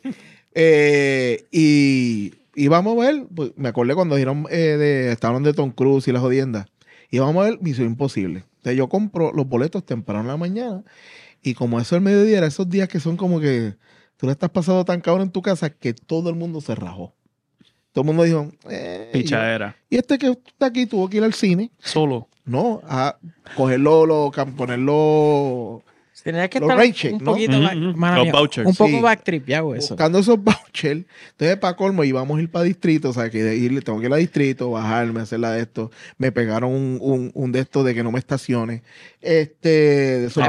Eh, y íbamos a ver, pues, me acordé cuando dijeron eh, de, estaban de Tom Cruise y las jodiendas. Y vamos a ver Misión Imposible. Entonces yo compro los boletos temprano en la mañana. Y como eso el mediodía, era esos días que son como que tú le estás pasando tan cabrón en tu casa que todo el mundo se rajó. Todo el mundo dijo, eh, y yo, Pichadera. y este que está aquí tuvo que ir al cine. Solo. No, a cogerlo, lo, cam- ponerlo, Tenías que Los estar rain check, un ¿no? poquito Ujú, back- ujú. mala Los mía, vouchers. un poco Sí. backtripeado eso. buscando esos vouchers. Entonces, para colmo, íbamos a ir para distrito, o sea, que de ir, tengo que ir a distrito, bajarme, hacerla de esto. Me pegaron un, un, un de estos de que no me estacione. Este, de esos-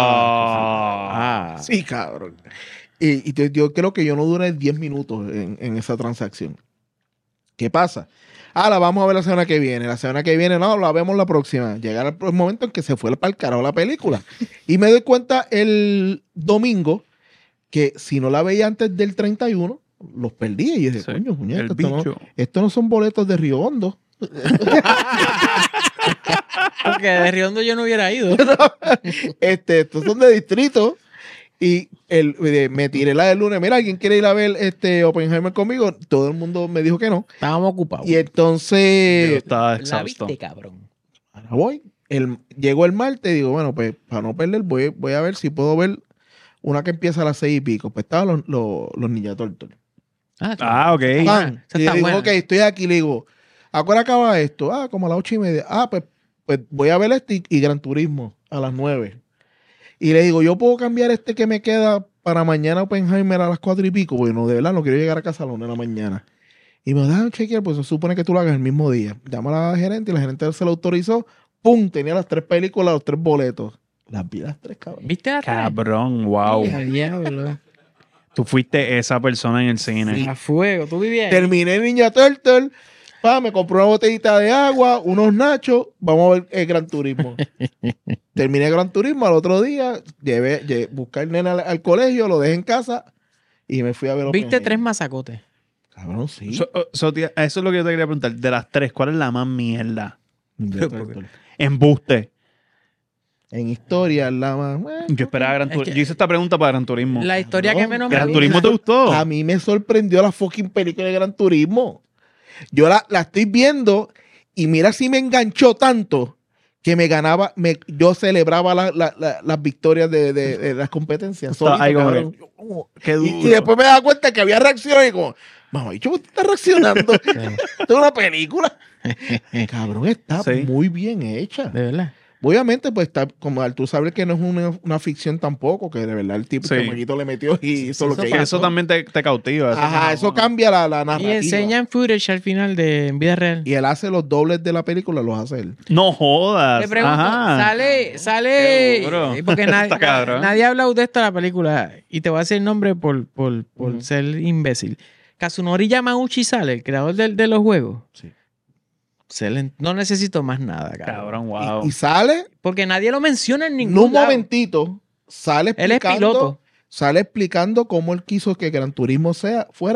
Ah. Ah. Sí, cabrón. Y, y te- yo creo que yo no duré diez minutos en, en esa transacción. ¿Qué pasa? Ah, la vamos a ver la semana que viene. La semana que viene, no, la vemos la próxima. Llegar al momento en que se fue para el carajo la película. Y me doy cuenta el domingo que si no la veía antes del treinta y uno, los perdí. Y dije, Sí, coño, puñeta, el esto no, bicho. esto no son boletos de Río Hondo. Porque de Riondo yo no hubiera ido. este, estos son de distrito. Y el, eh, me tiré la del lunes. Mira, ¿alguien quiere ir a ver este Oppenheimer conmigo? Todo el mundo me dijo que no. Estábamos ocupados. Y Yo entonces, estaba La exhausto. viste, cabrón. ahora voy. El, llegó el martes y digo, bueno, pues para no perder, voy, voy a ver si puedo ver una que empieza a las seis y pico. Pues estaban los, los, los Ninja Turtles. Ah, Ah, ok. Pan. esa Y está le digo, buena. ok, estoy aquí. Le digo, ¿a qué hora acaba esto? Ah, como a las ocho y media. Ah, pues, pues voy a ver este y, y Gran Turismo a las nueve. Y le digo, ¿yo puedo cambiar este que me queda para mañana Oppenheimer a las cuatro y pico? Bueno, de verdad, no quiero llegar a casa a las una de la mañana. Y me dejan chequear, pues se supone que tú lo hagas el mismo día. Llama a la gerente y la gerente se lo autorizó. ¡Pum! Tenía las tres películas, los tres boletos. Las vi las tres, cabrón. ¿Viste la tres? Cabrón, wow. Ay, diablo. Tú fuiste esa persona en el cine. A fuego. ¿Tú vivías ahí? Terminé Ninja Turtle. Pa, me compré una botellita de agua, unos nachos. Vamos a ver el Gran Turismo. Terminé Gran Turismo. Al otro día, llevé, llevé buscar el nene al, al colegio, lo dejé en casa y me fui a ver ¿Viste Oppenheimer. tres mazacotes? Cabrón, sí. So- oh, so, tía, eso es lo que yo te quería preguntar. De las tres, ¿cuál es la más mierda? Ninja Turtle. Embuste. En historia, la más. bueno, Yo esperaba Gran Es Turismo. que- Yo hice esta pregunta para Gran Turismo. La historia Cabrón. que menos me ¿Gran gusta. Turismo te gustó? A mí me sorprendió la fucking película de Gran Turismo. Yo la, la estoy viendo y mira si me enganchó tanto que me ganaba, me, yo celebraba la- la- la- las victorias de, de- de las competencias. Estaba solito, ahí como cabrón. que- Yo como- Qué y, duro. y después me daba cuenta que había reacciones y como, mamá, bicho, ¿por qué estás reaccionando? Esto es una película. Cabrón, está Sí. muy bien hecha. De verdad. Obviamente, pues está, como tú sabes que no es una, una ficción tampoco, que de verdad el tipo Sí. que Maquito le metió y hizo lo eso que Que hizo. eso también te, te cautiva. eso Ajá, no- eso cambia la, la Y narrativa. enseñan footage al final de en vida real. Y él hace los dobles de la película, los hace él. No jodas. Te pregunto, Ajá. sale, sale, Qué duro. eh, porque nadie, Está cabrón. nadie ha hablado de esto en la película y te voy a decir el nombre por, por, por Ujú. ser imbécil. Kazunori Yamauchi sale, el creador del- de, los juegos. Sí. Excelente. No necesito más nada, cabrón. Cabrón, wow. Y, y sale, Porque nadie lo menciona en en ningún un lado. momentito, sale Él es explicando, piloto. sale explicando cómo él quiso que Gran Turismo sea, fuera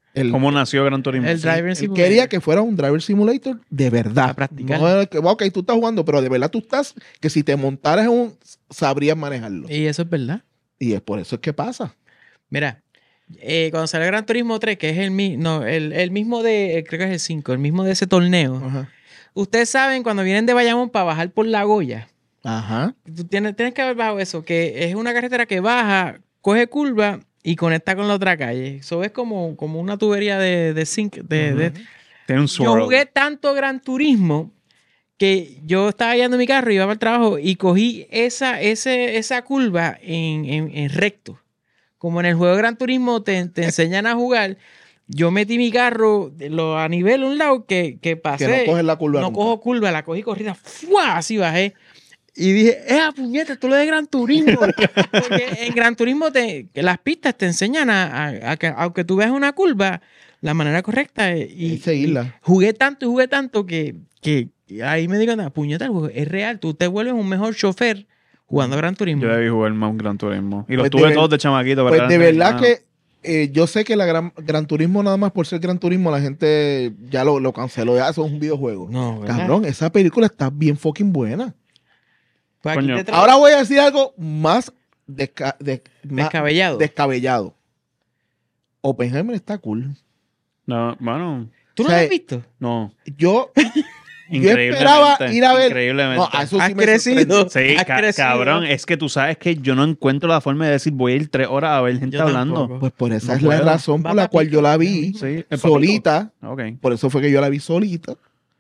Él, ¿Cómo nació Gran Turismo? El Driver él Simulator. quería que fuera un driver simulator de verdad. A practicar. No, que, ok, tú estás jugando, pero de verdad tú estás, que si te montaras en un, sabrías manejarlo. Y eso es verdad. Y es por eso es que pasa. Mira, eh, cuando salió Gran Turismo tres, que es el, mi- no, el, el mismo de, creo que es el cinco, el mismo de ese torneo. Ajá. Ustedes saben cuando vienen de Bayamón para bajar por La Goya. Ajá. Tú tienes, tienes que haber bajado eso, que es una carretera que baja, coge curva y conecta con la otra calle. Eso es como, como una tubería de, de zinc. De, de- Tiene un Yo swirl. jugué tanto Gran Turismo que yo estaba guiando mi carro, iba para el trabajo y cogí esa, ese, esa curva en, en- en recto. Como en el juego de Gran Turismo te, te enseñan a jugar, yo metí mi carro de lo, a nivel un lado que, que pasé. Que no coges la curva No nunca. cojo curva, la cogí corrida. ¡Fua! Así bajé. Y dije, ¡eh, puñeta! Esto es lo de Gran Turismo. Porque en Gran Turismo te, que las pistas te enseñan a, a- a que aunque tú veas una curva, la manera correcta es y, Y seguirla. y jugué tanto y jugué tanto que, que ahí me digo, nada, puñeta, el juego es real. Tú te vuelves un mejor chofer jugando Gran Turismo. Yo debí jugar más un Gran Turismo. Y los Pues de tuve ver- todos de chamaquito. pero Pues eran de verdad ah, que eh, yo sé que la gran, Gran Turismo, nada más por ser Gran Turismo, la gente ya lo, lo canceló. Ya eso es un videojuego. No, ¿verdad? Cabrón, esa película está bien fucking buena. Pues aquí Coño. te traigo- Ahora voy a decir algo más, desca- de- más Descabellado. descabellado. Oppenheimer está cool. No, bueno, ¿Tú no o sea, lo has visto? no. Yo, yo Increíblemente. esperaba ir a ver. Increíblemente. No, a eso sí Has me crecido. sorprendió. Sí, Has ca- crecido. cabrón, es que tú sabes que yo no encuentro la forma de decir voy a ir tres horas a ver gente Yo hablando. tampoco. Pues por esa No es la puedo. razón Va por la papito. cual yo la vi Sí, el papito. solita. Ok. Por eso fue que yo la vi solita.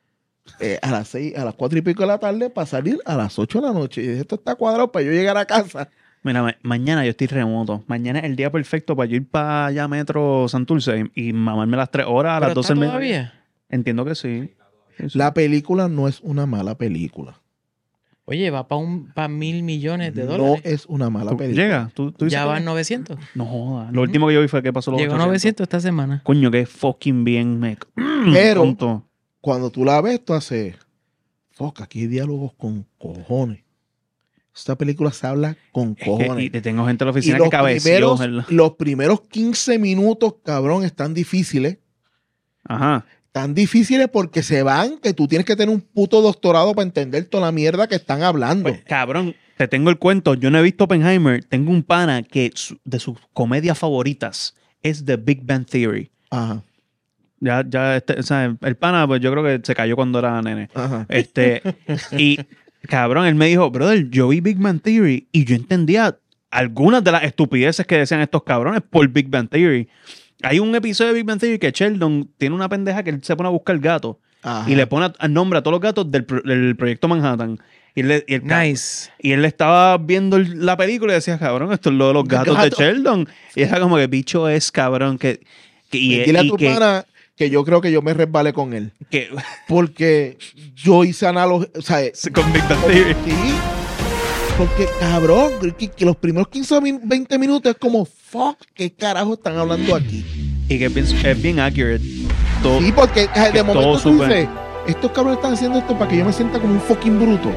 eh, a las seis, a las cuatro y pico de la tarde para salir a las ocho de la noche. Y dije, esto está cuadrado para yo llegar a casa. Mira, ma- mañana yo estoy remoto. Mañana es el día perfecto para yo ir para allá Metro Santurce y, y mamarme las tres horas a ¿Pero las doce está del mediodía. todavía? Entiendo que sí. Sí, sí. La película no es una mala película. Oye, va para un pa mil millones de No dólares. es una mala ¿Tú- película. Llega. ¿Tú, tú dices Ya que- van novecientos. No jodas. Lo último que yo vi fue que pasó los Llegó a ochocientos. novecientos esta semana. Coño, que fucking bien me... Pero Tonto. cuando tú la ves, tú haces, fuck, aquí hay diálogos con cojones. Esta película se habla con Es que- cojones. y te tengo gente en la Y oficina los que cabeció. primeros, el- los primeros quince minutos, cabrón, están difíciles. Ajá. Tan difíciles porque se van que tú tienes que tener un puto doctorado para entender toda la mierda que están hablando. Pues, cabrón, te tengo el cuento. Yo no he visto Oppenheimer. Tengo un pana que su- de sus comedias favoritas es The Big Bang Theory. Ajá, Ya, ya, este, o sea, el pana, pues yo creo que se cayó cuando era nene. ajá. Este, y cabrón, él me dijo, brother, yo vi Big Bang Theory y yo entendía algunas de las estupideces que decían estos cabrones por Big Bang Theory. Hay un episodio de Big Bang Theory que Sheldon tiene una pendeja que él se pone a buscar gatos Ajá. y le pone a- nombre a todos los gatos del, pro- del proyecto Manhattan. Y él, le- y el ca- Nice. y él estaba viendo el- la película y decía, cabrón, esto es lo de los gatos Gato. de Sheldon. Y era como que bicho es, cabrón, que... que y, Dile a y tu que, pana que yo creo que yo me resbalé con él. que- Porque yo hice analogía. O sea, con Big Bang como- Theory. sí. Porque, cabrón, que, que los primeros quince min- veinte minutos es como, fuck, ¿qué carajo están hablando aquí? Y que pienso- es bien accurate. Todo, Sí, porque eh, de que momento todo tú súper- dices, estos cabrones están haciendo esto para que yo me sienta como un fucking bruto.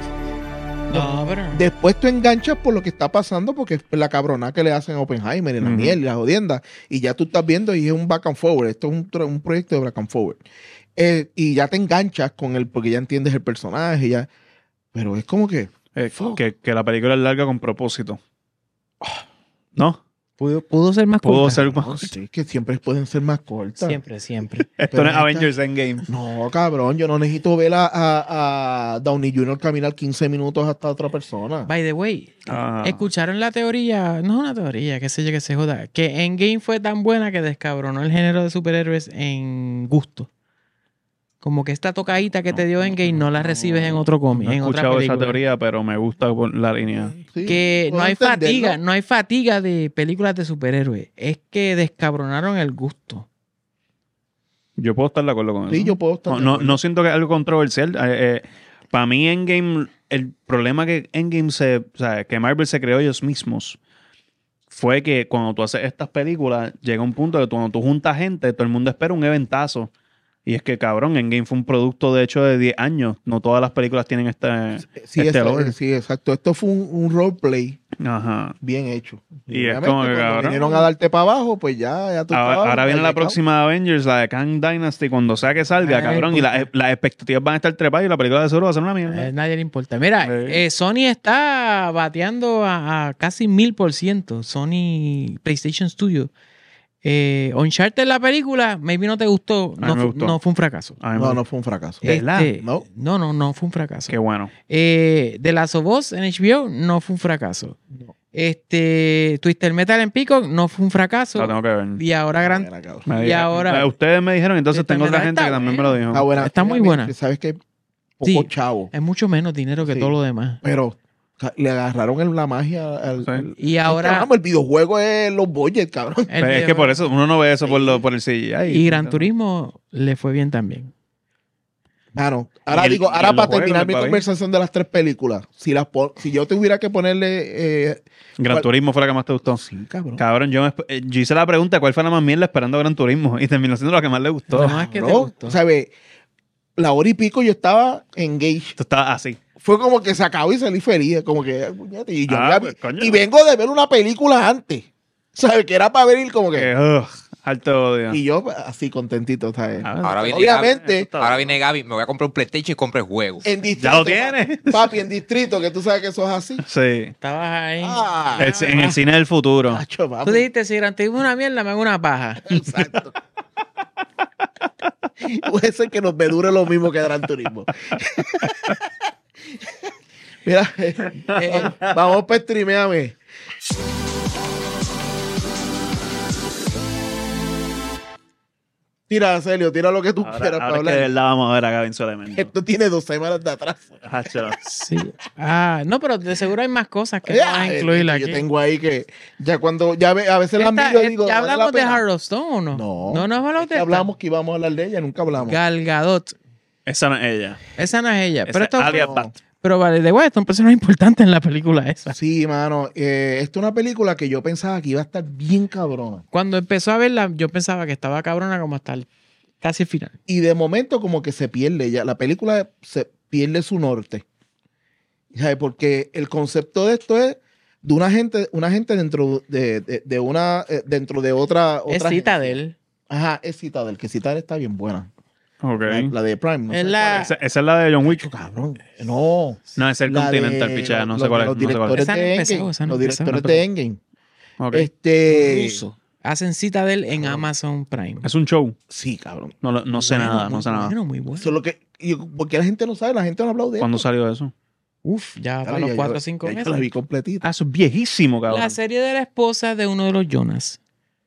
No, pero. Después tú enganchas por lo que está pasando, porque es la cabrona que le hacen a Oppenheimer y la Ujú. miel y la jodienda. Y ya tú estás viendo y es un back and forward. Esto es un, tro- un proyecto de back and forward. Eh, y ya te enganchas con él porque ya entiendes el personaje. Ya. Pero es como que. eh, Fuck. que, que la película es larga con propósito. ¿No? Pudo, pudo ser más Pudo corta. ser más... No, sí, que siempre pueden ser más cortas. Siempre, siempre. Esto no es esta- Avengers Endgame. No, cabrón, yo no necesito ver a, a, a Downey junior caminar quince minutos hasta otra persona. By the way, Ah. ¿escucharon la teoría? No es una teoría, qué sé yo, que se joda. Que Endgame fue tan buena que descabronó el género de superhéroes en gusto. Como que esta tocadita que te dio Endgame no la recibes en otro cómic, No he en otra escuchado esa película. teoría, pero me gusta por la línea. Sí, Que no puedo hay entenderlo. fatiga, no hay fatiga de películas de superhéroes. Es que descabronaron el gusto. Yo puedo estar de acuerdo con eso. Sí, yo puedo estar. No, de no, acuerdo. no siento que es algo controversial. Eh, para mí, Endgame, el problema que Endgame se, o sea, que Marvel se creó ellos mismos fue que cuando tú haces estas películas, llega un punto que tú- cuando tú juntas gente, todo el mundo espera un eventazo. Y es que, cabrón, Endgame fue un producto de hecho de diez años. No todas las películas tienen este, Sí, este eso- lore. sí, exacto. Esto fue un, un roleplay Ajá. bien hecho. Y es obviamente, como que, cuando cabrón. vinieron a darte para abajo, pues ya, ya tú Ahora, estabas ahora viene la callecao. próxima Avengers, la de Kang Dynasty, cuando sea que salga, Ay, cabrón. Y la- puta. las expectativas van a estar trepadas y la película de seguro va a ser una mierda. A nadie le importa. Mira, Sí. eh, Sony está bateando a, a casi mil por ciento. Sony PlayStation Studio. Eh, Uncharted, la película, maybe no te gustó. A mí No, me fu- gustó. no fue un fracaso. A mí me No, gusta. no fue un fracaso. ¿De verdad? Este, No. no, no, no fue un fracaso. Qué bueno. Eh, The Last of Us en H B O no fue un fracaso. Este, Twisted Metal en Peacock no fue un fracaso. La tengo que ver. Y ahora Gran... Buena, cabrón. Me y dijeron- ahora- eh, Ustedes me dijeron, entonces Esta tengo otra verdad gente está que también me buena. lo dijo. Está buena. Está muy Obviamente, buena. Sabes que poco Sí. chavo, Es mucho menos dinero que Sí. todo lo demás. pero ca- le agarraron el- la magia al, Sí. al- Y ahora ahora... el videojuego es los budget, cabrón. el Pero es que por eso uno no ve eso por, lo, por el C G I. Y Gran Turismo le fue bien también. Mano, ahora Y el- digo, y ahora en los para juegos terminar le mi va bien. conversación de las tres películas, si las pon- si yo tuviera que ponerle eh, Gran ¿Cuál? Turismo fue la que más te gustó. sí, cabrón. Cabrón, yo, me esp- eh, yo hice la pregunta cuál fue la más mierda esperando Gran Turismo y terminó siendo la que más le gustó. Lo más que te Cabrón, gustó. ¿sabes? La hora y pico yo estaba engaged. Esto estaba así. Fue como que se acabó y salí feliz, como que "Ay, puñeta", y yo Ah, había- pues, coño. y vengo de ver una película antes, ¿sabes? Que era para ver y como que Que, ugh, alto odio. y yo así contentito, ¿sabes? Ah, Ahora viene Obviamente, está Ahora bien. viene Gaby, me voy a comprar un PlayStation y compro el juego. en distrito, Ya lo tienes. papi, en distrito, que tú sabes que eso es así. Sí. Estabas ahí. Ah, El- en el cine del futuro. macho, papi. Tú dijiste, si Gran Turismo es una mierda, me hago una paja. Exacto. Puede ser que nos me dure lo mismo que Gran Turismo. Mira, eh, eh, vamos para streameame. Tira, Celio, tira lo que tú Ahora, quieras ahora para es que de hablar. verdad vamos a ver a Gavin Solemento. Esto tiene dos semanas de atrás. Hacho. Sí. Ah, no, pero de seguro hay más cosas que no vas a Ya, incluir eh, aquí. Yo tengo ahí que ya cuando ya ve- a veces las Esta- miro eh, digo, ¿Ya ¿vale la hablamos de pena? Heart of Stone o no? No, No, no hemos hablado es de que esta. hablamos que íbamos a hablar de ella, nunca hablamos. Gal Gadot. Esa no es ella. Esa no es ella. Esa Pero, es esto, Alia no. Bat. pero vale, de West, un personaje importante en la película esa. Sí, mano, eh, esta es una película que yo pensaba que iba a estar bien cabrona. Cuando empezó a verla, yo pensaba que estaba cabrona como hasta el, casi el final. Y de momento como que se pierde ya. La película se pierde su norte. ¿Sabes? Porque el concepto de esto es de una gente, una gente dentro de, de, de una, eh, dentro de otra, Es otra cita agencia. de él. Ajá, es Citadel, que Citadel está bien buena. Ok. La, la de Prime, no Es sé la- cuál Esa, esa es la de John Wick. es. Cabrón, no. No, es el La Continental, de pichea. No los- sé cuál es. los No sé cuál es. directores Esa no de empezó, Endgame. esa no Los empezó, no directores de Endgame. Ok. Este. Ruso. Hacen cita de él en Amazon Prime. Es un show. Sí, cabrón. No, lo- no sé Bueno, nada, no muy sé nada. Bueno, muy bueno. Eso es lo que. y- porque la gente no sabe, la gente no habla de ¿Cuándo esto. salió eso? Uf, ya Claro, para los ya cuatro yo- o cinco ya yo meses. la vi completita. Ah, eso es viejísimo, cabrón. La serie de la esposa de uno de los Jonas.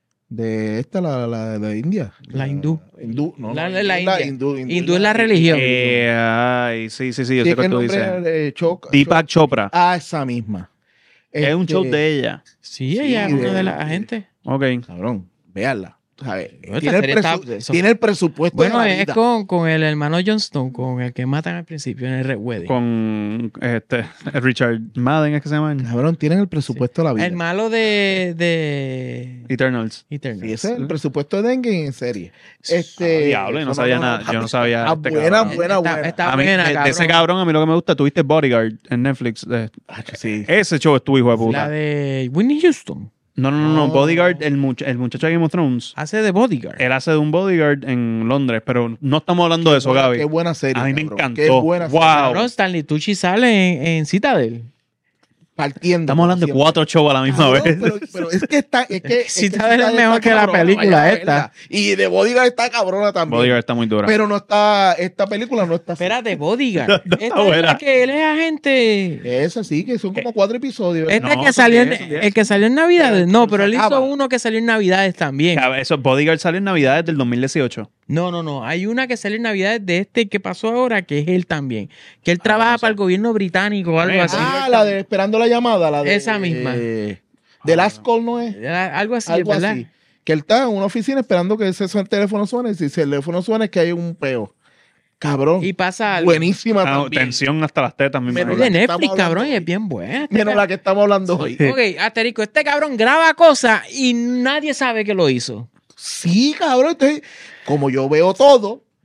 De esta, la, la de India. La hindú. Hindú, no. La no, de la India. hindú, Hindú es la religión. Eh, ay, sí, sí, sí, yo Sí, sé que que el tú nombre dices. es, eh, Chok- Deepak Chopra. Chok- Ah, esa misma. Es un Este, show de ella. Sí, ella es Sí, una de- de las agentes. Ok. Cabrón, véanla. ¿Sabes? Esta Tiene, el serie presu- está- eso- tiene el presupuesto Bueno, de la es vida. con, con el hermano Jon Snow, con el que matan al principio en el Red Wedding. Con este Richard Madden, ¿es que se llama? Cabrón, tienen el presupuesto de la vida. El malo de, de Eternals. Eternals. Sí, ese es el presupuesto de Endgame en serie. Este, Ah, diablo, y no eso sabía nada. Yo no sabía Ah, este buena, cabrón. buena, Está- buena. está A mí, buena, de, de cabrón. ese cabrón, a mí lo que me gusta, tuviste Bodyguard en Netflix. eh, Ah, sí. Ese show estuvo hijo de puta. La de Whitney Houston. No, no, no, no. No. Bodyguard, el, much- el muchacho de Game of Thrones. Hace de Bodyguard. Él hace de un bodyguard en Londres, pero no estamos hablando de eso, Buena- Gaby. Qué buena serie. A mí me cabrón. encantó. Qué buena Wow. serie. Cabrón, Stanley Tucci sale en, en Citadel. Partiendo. Estamos hablando de como cuatro shows a la misma Cabrón, vez. pero, pero es que está. Es que, es que Citadel es está mejor que la cabrona, película vaya a esta. verla. Y de Bodyguard está cabrona también. Bodyguard está muy dura. Pero no está. Esta película no está. así. Espérate, Bodyguard. No está Esta es buena. la que él es agente. Esa sí, que son como cuatro episodios. Este es No, el que son salió en, diez, son diez. el que salió en Navidades. No, pero él se hizo acaba. uno que salió en Navidades también. Cabrón, Eso, Bodyguard salió en Navidades del dos mil dieciocho. No, no, no. Hay una que salió en Navidades de este que pasó ahora, que es él también. Que él trabaja no sé. para el gobierno británico o algo Ah, así. Ah, la de Esperando la llamada. La de, Esa misma. eh, de Last Call, ¿no es? Era Algo así, Algo ¿verdad? así. Que él está en una oficina esperando que ese su- teléfono suene. Y si el teléfono suena es que hay un peo. Cabrón. Y pasa algo. Buenísima Ah, también. tensión hasta las tetas. mi Pero Es madre. de la que estamos Netflix, cabrón, hablando y es hoy. bien buena. Este Menos ca- la que estamos hablando hoy. Ok, Aterico, este cabrón graba cosas y nadie sabe que lo hizo. Sí, cabrón. Entonces, como yo veo todo,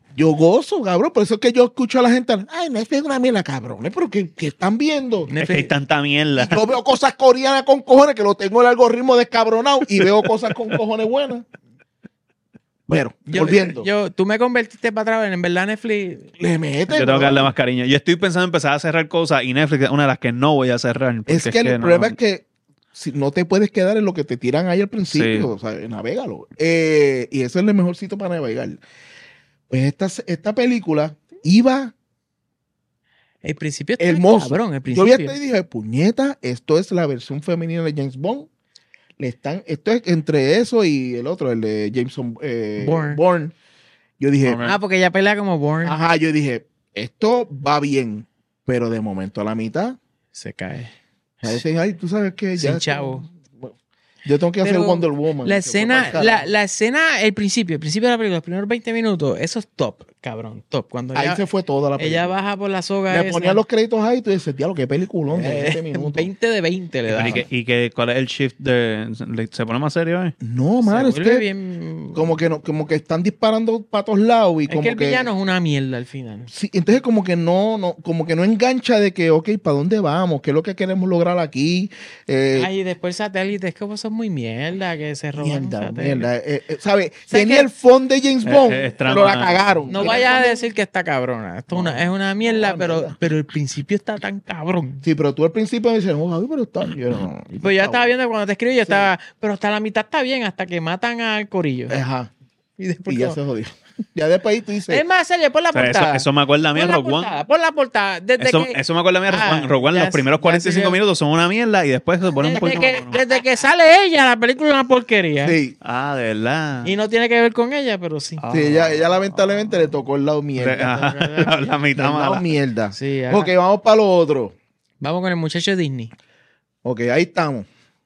Yo gozo, cabrón. Por eso es que yo escucho a la gente, ay, Netflix es una mierda, cabrón. ¿Pero qué, qué están viendo? Es que hay tanta mierda. Yo veo cosas coreanas con cojones que lo tengo en el algoritmo descabronado y veo cosas con cojones buenas. Bueno, Yo, volviendo. yo, tú me convertiste para atrás, en verdad Netflix. Le mete. Yo tengo que darle más cariño. Yo estoy pensando en empezar a cerrar cosas y Netflix es una de las que no voy a cerrar. porque Es que el no- problema es que si no te puedes quedar en lo que te tiran ahí al principio, Sí. o sea, navégalo. Eh, y ese es el mejor sitio para navegar. Pues esta, esta película iba El principio está hermoso. cabrón, el Yo vi principio. esta y dije, puñeta, esto es la versión femenina de James Bond. Le están, esto es entre eso y el otro, el de Jameson eh, Bourne. Bourne. Yo dije, Ok. Ah, porque ella pelea como Bourne. ajá, yo dije, esto va bien, pero de momento a la mitad, Se cae. ya dicen, ay, tú sabes que ya. Sin chavo. Bueno, yo tengo que hacer Pero Wonder Woman. La Se fue escena, pa'l la, carajo. la escena, el principio, el principio de la película, los primeros veinte minutos, eso es top, cabrón, top. Cuando Ahí ella, se fue toda la película. ella baja por la soga Le esa, ponían los créditos ahí y tú dices, diablo, qué peliculón de eh, veinte minutos. veinte de veinte le Pero da. ¿Y, que, y que, cuál es el shift de. le- ¿Se pone más serio, eh? No, man, es que bien... como que no, como que están disparando para todos lados y es como que el que villano es una mierda al final. sí, entonces como que no, no, como que no engancha de que, ok, ¿para dónde vamos? ¿Qué es lo que queremos lograr aquí? Eh, Ay, y después satélite, es que vos sos muy mierda, que se roban un mierda, satélite. mierda. Eh, eh, ¿Sabe? ¿Sabes Tenía qué? el fondo de James Eh, Bond, eh, es pero trama- la cagaron. No Tenía vayas a el fondo- decir que está cabrona. Esto es una, es una No, mierda, no, pero, mierda. pero el principio está tan cabrón. Sí, pero tú al principio me dices, no, Javi, pero está... Yo no, Pues yo estaba viendo cuando te escribí, yo Sí. estaba, pero hasta la mitad está bien, hasta que matan al corillo. Ajá. Y después Y ya como- se jodió. Ya después ahí tú dices... Es más, serio, pon la O sea, portada. eso, eso me acuerda a mí pon en la Rogue One. portada, pon la portada. Desde Eso, que, eso me acuerda a mí en Rogue Ah, One. Rogue One, ya los primeros sé, cuarenta y cinco ya sé. minutos son una mierda y después se ponen un desde, poquito que, más- desde que sale ella, la película es una porquería. Sí, Ah, de verdad. Y no tiene que ver con ella, pero sí. Ah. sí, ella, ella lamentablemente le tocó el lado De- mierda. ajá, la, la El mitad lado mala. mierda. Sí, ajá. Ok, vamos para lo otro. Vamos con el muchacho de Disney. Ok, ahí estamos.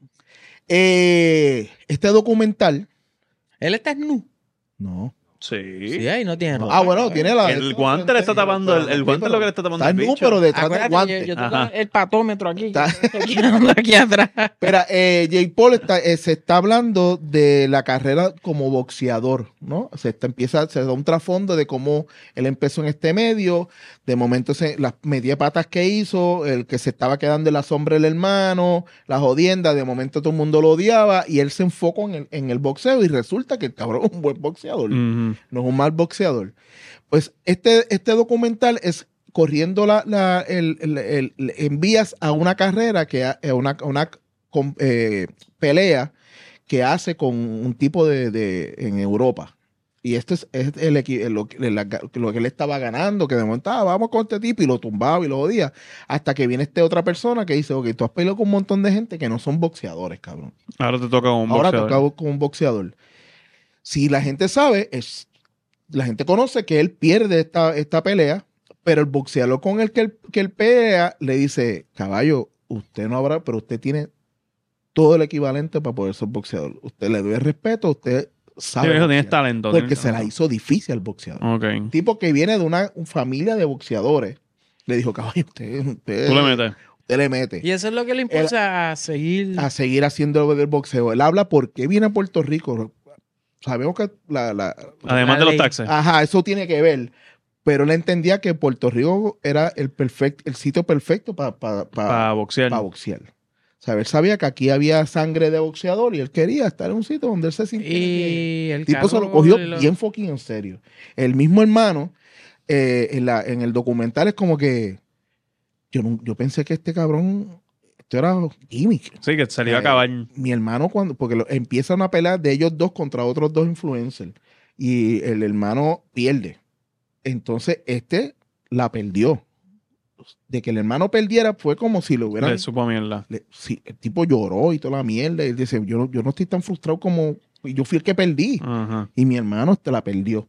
Eh, este documental... Él está nu. No. Sí. Sí, ahí no tiene ropa. Ah, bueno, tiene la... El guante le está tapando, el, el guante es lo que le está tapando Está el nu, bicho. pero detrás del Acuérdate, guante. yo, yo tengo Ajá. el patómetro aquí. Está- Aquí, aquí atrás. Espera, eh, Jake Paul está, eh, se está hablando de la carrera como boxeador, ¿no? Se está, empieza, se da un trasfondo de cómo él empezó en este medio, de momento se, las media patas que hizo, el que se estaba quedando en la sombra del hermano, la jodienda, de momento todo el mundo lo odiaba y él se enfocó en el, en el boxeo y resulta que el cabrón es un buen boxeador, Ujú. no es un mal boxeador. Pues este, este documental es corriendo la, la el, el- el- el- en vías a una carrera que ha- a una, a una com- eh, pelea que hace con un tipo de, de- en Europa. Y esto es, es el, equi- lo, que- la- lo que él estaba ganando, que de momento, ah, vamos con este tipo y lo tumbaba y lo jodía. Hasta que viene esta otra persona que dice, ok, tú has peleado con un montón de gente que no son boxeadores, cabrón. Ahora te toca con un Ahora boxeador. tocaba con un boxeador. Si la gente sabe, es, la gente conoce que él pierde esta, esta pelea, pero el boxeador con el que él, que él pelea le dice, caballo, usted no habrá, pero usted tiene todo el equivalente para poder ser boxeador. Usted le doy el respeto, usted Sí, sabe. viejo, tienes boxear". talento. Porque tienes se la talento. hizo difícil al boxeador. Ok. Un tipo que viene de una familia de boxeadores, le dijo, caballo, usted, usted, Tú le metes. usted le mete Y eso es lo que le impulsa a seguir. a seguir haciendo el boxeo. Él habla por qué viene a Puerto Rico. Sabemos que la, la- Además de los ley. taxes. ajá, eso tiene que ver. Pero él entendía que Puerto Rico era el perfecto, el sitio perfecto para Para boxear. boxear. O sea, él sabía que aquí había sangre de boxeador y él quería estar en un sitio donde él se sintiera bien. Y el El tipo se lo calor cogió y lo- bien fucking en serio. El mismo hermano, eh, en, la, en el documental es como que yo, no- yo pensé que este cabrón, esto era gimmick. Sí, que se le iba a Eh, acabar. Mi hermano, cuando, porque lo- empieza una pelea de ellos dos contra otros dos influencers y el hermano pierde. Entonces, este la perdió. De que el hermano perdiera fue como si lo hubieran. Le supo mierda. le- sí, el tipo lloró y toda la mierda. Y él dice: yo no, yo no estoy tan frustrado como. Yo fui el que perdí. Ajá. Y mi hermano te la perdió.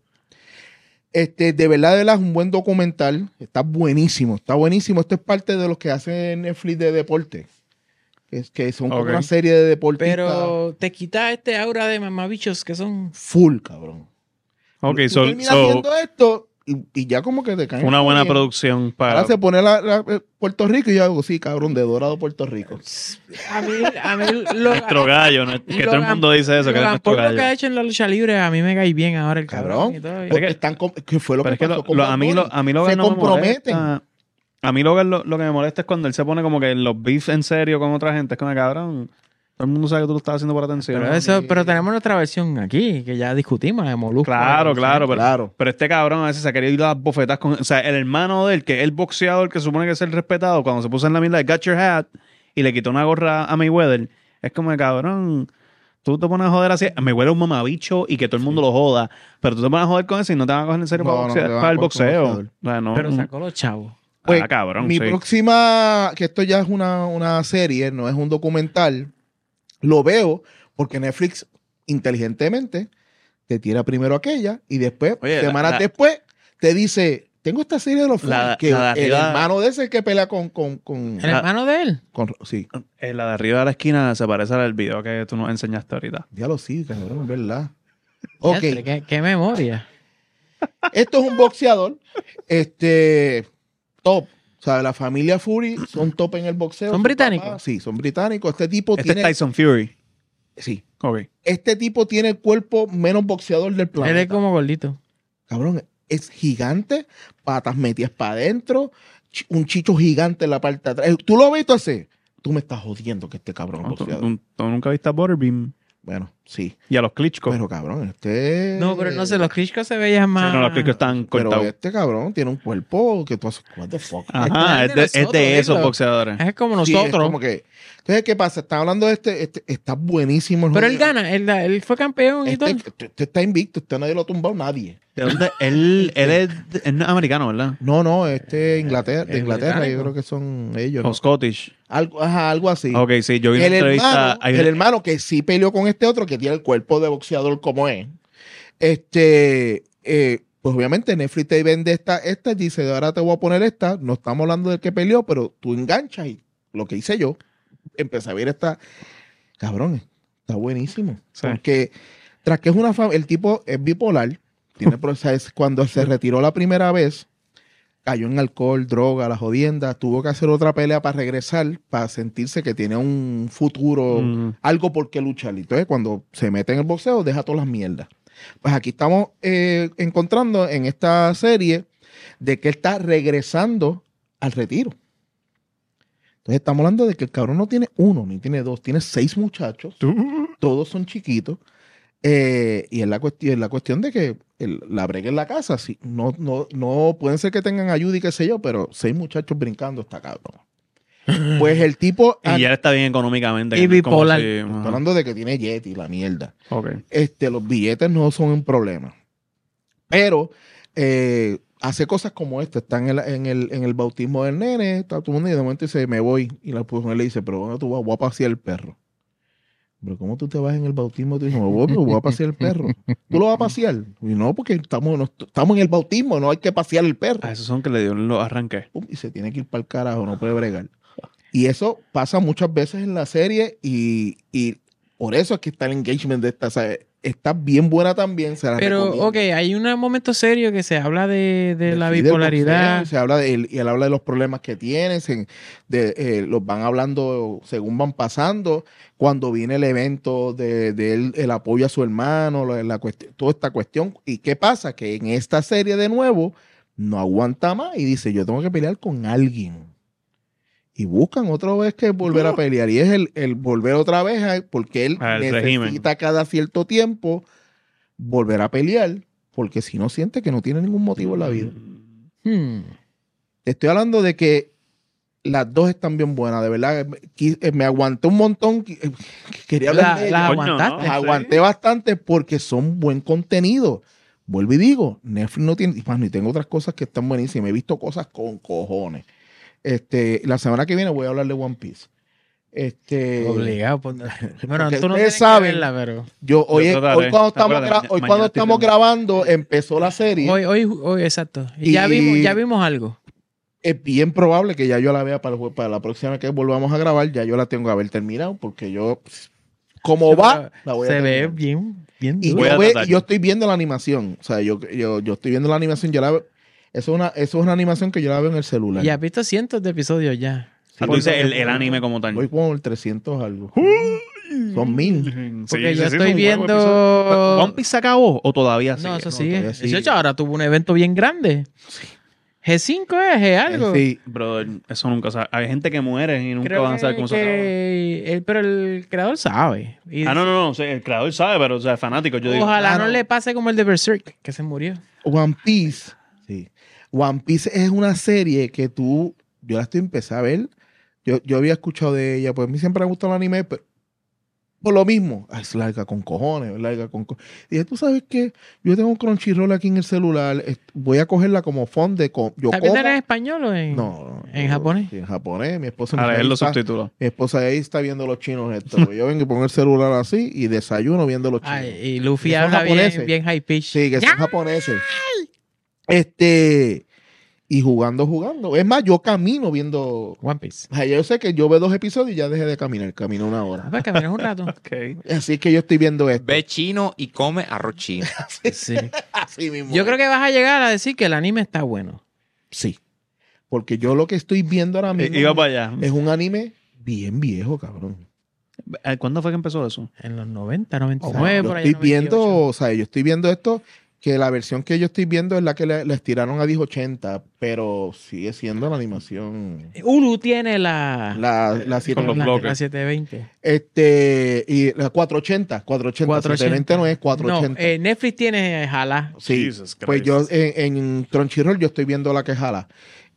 Este, de verdad, de verdad, es un buen documental. Está buenísimo, está buenísimo. Esto es parte de los que hace Netflix de deporte. Que, es, que son como Ok. una serie de deportes. Pero te quita este aura de mamabichos que son. Full, cabrón. Ok, Tú so, terminas so- viendo esto y, y ya como que te caen. Fue una buena bien. producción para... Ahora se pone la, la- eh, Puerto Rico y yo hago, sí, cabrón, de Dorado Puerto Rico. A mí, a mí lo, Nuestro gallo, ¿no? que todo el Logan- mundo dice eso, que es Logan nuestro Paul lo gallo. que ha hecho en la lucha libre, a mí me cae bien ahora el cabrón. Cabrón. y todo. Porque que- están com- ¿qué fue lo Pero que es que pasó lo- con lo- Bad a mí, Bunny? lo, a mí Logan Se no me comprometen. molesta. A mí Logan lo, lo que me molesta es cuando él se pone como que en los beefs en serio con otra gente. Es como, cabrón, todo el mundo sabe que tú lo estás haciendo por atención. Pero, eso, pero tenemos nuestra versión aquí, que ya discutimos, de Molusco. Claro, ¿no? claro, pero, Claro. pero este cabrón a veces se ha querido ir a las bofetas con... O sea, el hermano de él, que es el boxeador que supone que es el respetado, cuando se puso en la mierda de Got Your Hat y le quitó una gorra a Mayweather, es como, de, cabrón, tú te pones a joder así. Mayweather es un mamabicho y que todo el mundo lo joda, pero tú te pones a joder con eso y no te van a coger en serio No, para, no, boxear- te van a para el coger como boxeo. boxeador. O sea, no, Pero sacó los chavos. Pues, ah, cabrón, mi sí. próxima, que esto ya es una, una serie, no es un documental, lo veo porque Netflix inteligentemente te tira primero aquella y después, Oye, semanas la- la- después, te dice, tengo esta serie de los La- Floyd, que la de el arriba- hermano de ese que pelea con... con, con, ¿El hermano de él? con- sí, Eh, la de arriba de la esquina se parece al del video que tú nos enseñaste ahorita. ya lo sí, cabrón, es verdad. Ok, Diantre, ¿Qué, qué memoria. esto es un boxeador, este, top. O sea, la familia Fury son top en el boxeo. ¿Son Su británicos? papá- sí, son británicos. Este tipo Este tiene... es Tyson Fury. Sí. Ok. Este tipo tiene el cuerpo menos boxeador del Él planeta. es como gordito. Cabrón, es gigante, patas metidas para adentro, ch- un chicho gigante en la parte de atrás. Eh, ¿Tú lo ves tú así? Tú me estás jodiendo que este cabrón es No, ¿Tú, boxeador. tú- tú nunca viste a Butterbean Bueno, sí. y a los Klitschko? Pero cabrón, este... No, pero no sé, los Klitschko se veían más... Sí, no, los Klitschko están Pero cortados. este cabrón tiene un cuerpo que tú haces... What the fuck? Ajá, es es de de, es de nosotros, esos dilo. boxeadores. Es como Sí, nosotros. es como que... Entonces, ¿qué pasa? Están hablando de este... este está buenísimo. el Pero él juego. gana, él, él fue campeón y Este, todo. este- este está invicto. Este nadie lo ha tumbado, nadie. ¿De dónde? Él, él es, él no es americano, ¿verdad? No, no, este Inglaterra, de ¿Es Inglaterra, yo británico? creo que son ellos. O ¿no? Scottish. Algo, ajá, algo así. Ok, sí, yo vi una el, entrevista. hermano, hay el una- hermano que sí peleó con este otro, que tiene el cuerpo de boxeador como es. Este, eh, pues obviamente Netflix te vende esta, esta y dice, ahora te voy a poner esta. No estamos hablando del que peleó, pero tú enganchas y lo que hice yo, empecé a ver esta. Cabrón, está buenísimo. Sí. Porque tras que es una fam- el tipo es bipolar, tiene procesos, cuando se retiró la primera vez, cayó en alcohol, droga, la jodienda, tuvo que hacer otra pelea para regresar, para sentirse que tiene un futuro, Mm. algo por qué luchar. Y entonces cuando se mete en el boxeo, deja todas las mierdas. Pues aquí estamos eh, encontrando en esta serie de que él está regresando al retiro. Entonces estamos hablando de que el cabrón no tiene uno, ni tiene dos, tiene seis muchachos, todos son chiquitos. Eh, y es la cuestión, es la cuestión de que el- la bregue en la casa, sí, no, no, no pueden ser que tengan ayuda y qué sé yo, pero seis muchachos brincando está cabrón. Pues el tipo, Y ya está bien económicamente. Y que no es como bipolar. si- está ajá. hablando de que tiene Yeti, la mierda. Ok. Este, los billetes no son un problema. Pero eh, hace cosas como esta. Está en el, en el, en el bautismo del nene, está todo el mundo y de momento dice, me voy. Y la mujer le dice, pero ¿dónde tú vas? Voy a pasear el perro. Pero ¿cómo tú te vas en el bautismo? Tú dices, me voy, pero voy a pasear el perro. ¿Tú lo vas a pasear? Y no, porque estamos, no- estamos en el bautismo, no hay que pasear el perro. A esos son que le dio los arranques. Pum, y se tiene que ir para el carajo, no puede bregar. Y eso pasa muchas veces en la serie y, y por eso es que está el engagement de esta. O sea, está bien buena también. Se la Pero, recomiendo. ok, hay un momento serio que se habla de, de la Sí, del bipolaridad. boxeo, se habla de él, y él habla de los problemas que tiene, se- de, eh, los van hablando según van pasando. Cuando viene el evento de, de él, el apoyo a su hermano, la, la cuestión, toda esta cuestión. ¿Y qué pasa? Que en esta serie de nuevo no aguanta más y dice, yo tengo que pelear con alguien. Y buscan otra vez que volver a pelear. Y es el, el volver otra vez, a- porque él Al necesita régimen. cada cierto tiempo volver a pelear, porque si no siente que no tiene ningún motivo en la vida. Hmm. Te estoy hablando de que las dos están bien buenas, de verdad. Qui- eh, Me aguanté un montón. qui- eh, Quería hablar La- de las ellas. Coño, aguantaste. Las Sí. aguanté bastante porque son buen contenido. Vuelvo y digo, Netflix no tiene, y más, ni tengo otras cosas que están buenísimas. He visto cosas con cojones. Este, la semana que viene voy a hablar de One Piece. Este, Obligado. Pues, bueno, porque tú no ustedes tienes saben- que verla, pero... yo hoy, Yo es- trataré. hoy cuando estamos, Acuérdate, gra- ma- hoy mañana cuando estoy estamos viendo. grabando empezó la serie. Hoy, hoy, hoy, exacto. Y, Y- ya vimos, ya vimos algo. Es bien probable que ya yo la vea para, el jue- para la próxima vez que volvamos a grabar. Ya yo la tengo que haber terminado porque yo, pues, como Sí, va, pero la voy a Se ve terminar. bien, bien Y duro. Voy yo, a ve- tratar. yo estoy viendo la animación. O sea, yo, yo, yo estoy viendo la animación. Yo la, Eso es una, eso es una animación que yo la veo en el celular. Y has visto cientos de episodios ya. Ah, tú dices el, el anime como tal. Voy con el trescientos algo. Son mil. Porque Sí, yo sí, sí, estoy son viendo... huevos episodios. ¿One Piece se acabó o todavía sigue? No, eso no, sigue. todavía sigue. dieciocho ahora tuvo un evento bien grande. G cinco es, G algo. Sí. Brother, eso nunca sabe. Hay gente que muere y nunca Creo van a saber cómo que, se acaba. que él- pero el creador sabe. Y Ah, no, no, no. o sea, el creador sabe, pero, o sea, fanático. Yo digo, ojalá ah, no no. le pase como el de Berserk, que se murió. One Piece. Sí. One Piece es una serie que tú, yo la estoy empecé a ver. Yo, yo había escuchado de ella, pues a mí siempre me ha gustado el anime, pero por lo mismo, ay, es larga con cojones, es larga con cojones. Y dije, tú sabes qué, yo tengo un Crunchyroll aquí en el celular, est- voy a cogerla como fond de co- yo ¿Estás viendo como. en español o en, No, no, en no, japonés? sí, en japonés. Mi esposa a me leer los está- subtítulos. Mi esposa ahí está viendo los chinos esto. Pues yo vengo y pongo el celular así y desayuno viendo los chinos. Ay, y Luffy Que son habla bien, japoneses. bien high pitch. Sí, que ¡Ya! son japoneses. Este, y jugando, jugando. Es más, yo camino viendo. One Piece. O sea, yo sé que yo veo dos episodios y ya dejé de caminar, camino una Ah, hora. pues caminas un rato. Ok. Así que yo estoy viendo esto. Ve chino y come arroz chino. Sí. Así mismo. Yo creo que vas a llegar a decir que el anime está bueno. Sí. Porque yo lo que estoy viendo ahora mismo I- Iba para allá. es un anime bien viejo, cabrón. Eh, ¿Cuándo fue que empezó eso? En los noventa, noventa y O sea, nueve, yo por ahí. estoy viendo, o sea, yo estoy viendo esto, que la versión que yo estoy viendo es la que le, les tiraron a diez ochenta, pero sigue siendo la animación. Hulu tiene la, La, la siete- Con los la, bloques. la setecientos veinte. Este, y la cuatrocientos ochenta, cuatrocientos ochenta, setecientos veinte no es cuatrocientos ochenta. No, eh, Netflix tiene Jala. Sí, Jesus pues Christ. yo en, en Crunchyroll yo estoy viendo la que jala.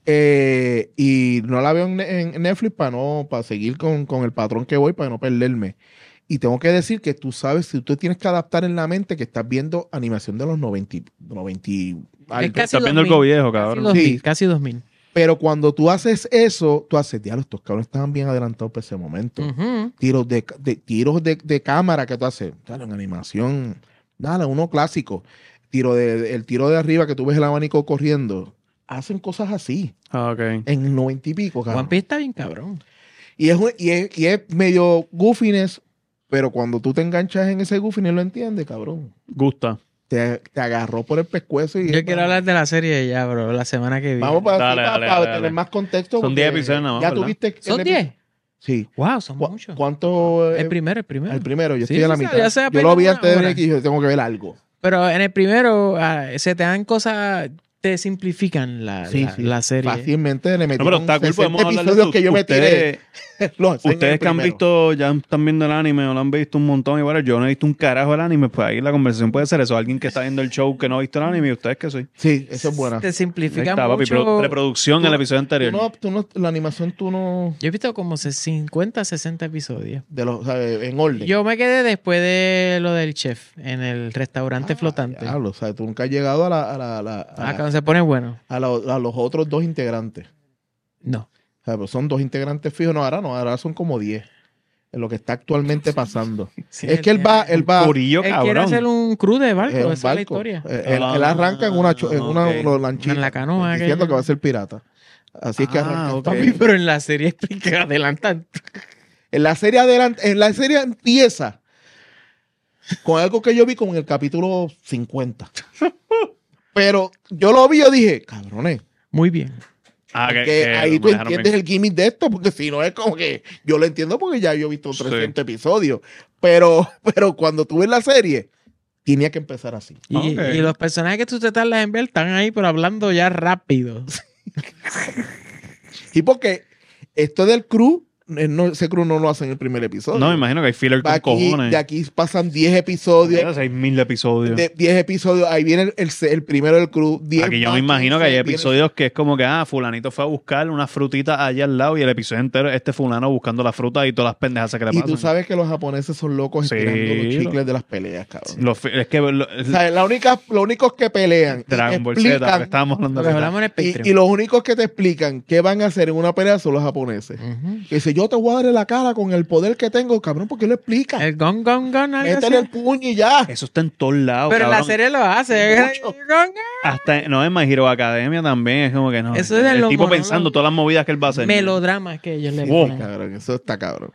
Eh, y no la veo en, en Netflix para no, para seguir con, con el patrón que voy, para no perderme. Y tengo que decir que tú sabes, si tú tienes que adaptar en la mente que estás viendo animación de los noventa, noventa y algo. casi Estás viendo dos mil. algo viejo, Casi cabrón. dos mil, Sí. casi dos mil. Pero cuando tú haces eso, tú haces, diablo, estos cabrones estaban bien adelantados para ese momento. Ujú. Tiros de, de- tiros de, de cámara que tú haces, claro, en animación, nada, uno clásico. Tiro de, de- el tiro de arriba que tú ves el abanico corriendo. Hacen cosas así. Ah, ok. En el noventa y pico, cabrón. One Piece está bien cabrón. Y es, un- y, es, y es medio goofiness, pero cuando tú te enganchas en ese goofiness lo entiendes, cabrón. Gusta. Te, te agarró por el pescuezo y... Yo quiero hablar de la serie ya, bro, la semana que viene. Vamos para, Dale, para- dale, para dale, tener dale. más contexto. Son porque diez episodios nada más, ¿Ya ¿verdad? tuviste? el ¿Son epi- diez? Sí. Wow, son ¿Cu- muchos. ¿Cuánto? eh, El primero, el primero. El primero, yo Sí, estoy a la sí, mitad. ya se Yo apenas lo vi una antes de hora. venir aquí y dije, tengo que ver algo. Pero en el primero ah, se te dan cosas, te simplifican la, Sí, la, sí. la serie. Fácilmente le No, metieron pero está cool, sesenta podemos hablar de episodios eso. que yo me tiré. Ustedes, Los hacen en ustedes el que han primero. visto, ya están viendo el anime o lo han visto un montón y bueno, yo no he visto un carajo del anime, pues ahí la conversación puede ser eso. Alguien que está viendo el show que no ha visto el anime y ustedes que sí. Sí, eso es buena. Te Ahí simplifica está, papi. mucho. Pro- preproducción en el episodio Tú anterior. no, tú no, la animación tú no... Yo he visto como cincuenta, sesenta episodios. De los, o sea, en orden. Yo me quedé después de lo del chef en el restaurante Ah, flotante. diablo, o sea, tú nunca has llegado a, la, a, la, a, la- a, Ah, cuando se pone bueno. a la- a los otros dos integrantes. No. O sea, pues son dos integrantes fijos. No, ahora no, ahora son como diez. En lo que está actualmente pasando. Sí, es que él va, él va... Corillo, Él quiere cabrón. hacer un crew de barco, es un esa es la barco. historia. Eh, él, él arranca en una, cho- en una Ok. los lanchitas, En la canoa diciendo aquella. que va a ser pirata. Así es que Ah, arranca. ok. Papi, pero en la serie explica adelantan. En la serie adelante, en la serie empieza con algo que yo vi como en el capítulo cincuenta. Pero yo lo vi y yo dije, cabrones, Muy bien. Ah, que- que que ahí me tú dejaron entiendes bien. el gimmick de esto, porque si no es como que yo lo entiendo porque ya yo he visto Sí. trescientos episodios. Pero, pero cuando tú ves la serie, tenía que empezar así. Y, Ok. y los personajes que tú te tardas en ver están ahí, pero hablando ya rápido. Y porque esto del crew, eh, no, ese crew no lo hace en el primer episodio. No, me imagino que hay filler Va con aquí, cojones. de aquí pasan diez episodios. seis mil episodios. De diez episodios, ahí viene el, el, el primero del crew. diez Aquí yo más, me imagino que hay quince, viene- episodios que es como que, ah, fulanito fue a buscar una frutita allá al lado y el episodio entero este fulano buscando la fruta y todas las pendejas que le Y pasan. tú sabes que los japoneses son locos Sí, estirando los lo- chicles de las peleas, cabrón. Los fi- es que lo- O sea, la única, los únicos que pelean y Dragon Ball Z, explican- que estábamos hablando Lo que de hablamos en el y, Patreon. y los únicos que te explican qué van a hacer en una pelea son los japoneses. Ujú. Que dice, yo te voy a dar en la cara con el poder que tengo, cabrón, porque lo explica. El gong, gong, gong. algo Métele así. el puño y ya. Eso está en todos lados, Pero en la cabrón. serie lo hace. Mucho. Gong, gong. Hasta, no, en My Hero Academia también es como que no. Eso es de el los tipo monólogos. pensando todas las movidas que él va a hacer. Melodramas que ellos le Wow. ponen. Cabrón, eso está cabrón.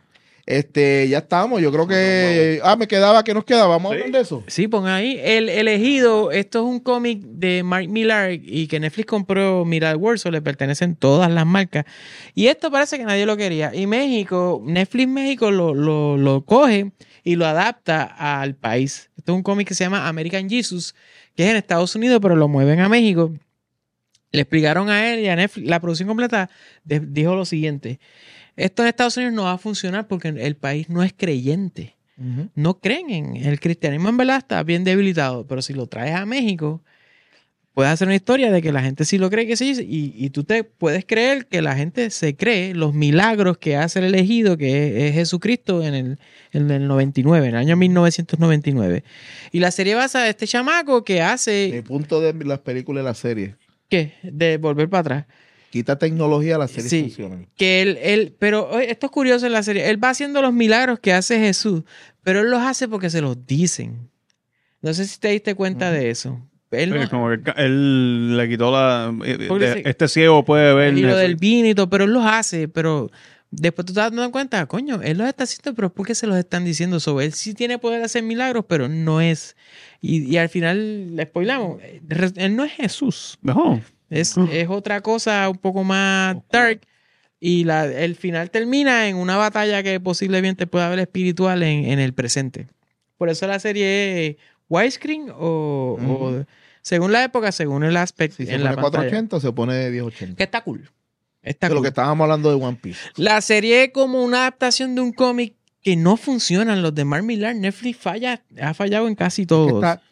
Este, ya estamos. Yo creo que. Ah, me quedaba, ¿qué nos quedaba? Vamos a hablar de eso. Sí, pon ahí. El Elegido, esto es un cómic de Mark Millar y que Netflix compró Millar World, le pertenecen todas las marcas. Y esto parece que nadie lo quería. Y México, Netflix México lo, lo, lo coge y lo adapta al país. Esto es un cómic que se llama American Jesus, que es en Estados Unidos, pero lo mueven a México. Le explicaron a él y a Netflix, la producción completa de, dijo lo siguiente: esto en Estados Unidos no va a funcionar porque el país no es creyente. Uh-huh. No creen en el cristianismo, en verdad está bien debilitado, pero si lo traes a México, puedes hacer una historia de que la gente sí lo cree que sí, y, y tú te puedes creer que la gente se cree los milagros que hace el Elegido, que es, es Jesucristo en el, en el noventa y nueve, en el año mil novecientos noventa y nueve. Y la serie basa de este chamaco que Mi hace... punto de las películas y las series. ¿Qué? De volver para atrás. Quita tecnología, las series Sí, funcionan. que él, él, pero oye, esto es curioso en la serie. Él va haciendo los milagros que hace Jesús, pero él los hace porque se los dicen. No sé si te diste cuenta Ujú. de eso. Él no- Sí, como que ca- él le quitó la... Porque de- sí. este ciego puede ver... y lo eso. del vino y todo, pero él los hace, pero después tú te das dando cuenta, coño, él los está haciendo, pero es porque se los están diciendo. Sobre él sí tiene poder de hacer milagros, pero no es. Y, y al final le spoilamos, él no es Jesús. No. Es, es otra cosa un poco más dark. Y la, el final termina en una batalla que posiblemente pueda haber espiritual en, en el presente. Por eso la serie es widescreen o, Ujú. o según la época, según el aspecto Si se en pone la pantalla. cuatrocientos ochenta, se pone diez ochenta. Que está cool. Está De lo cool. que estábamos hablando de One Piece. La serie es como una adaptación de un cómic que no funcionan. Los de Mark Millar, Netflix falla, ha fallado en casi todos. Está-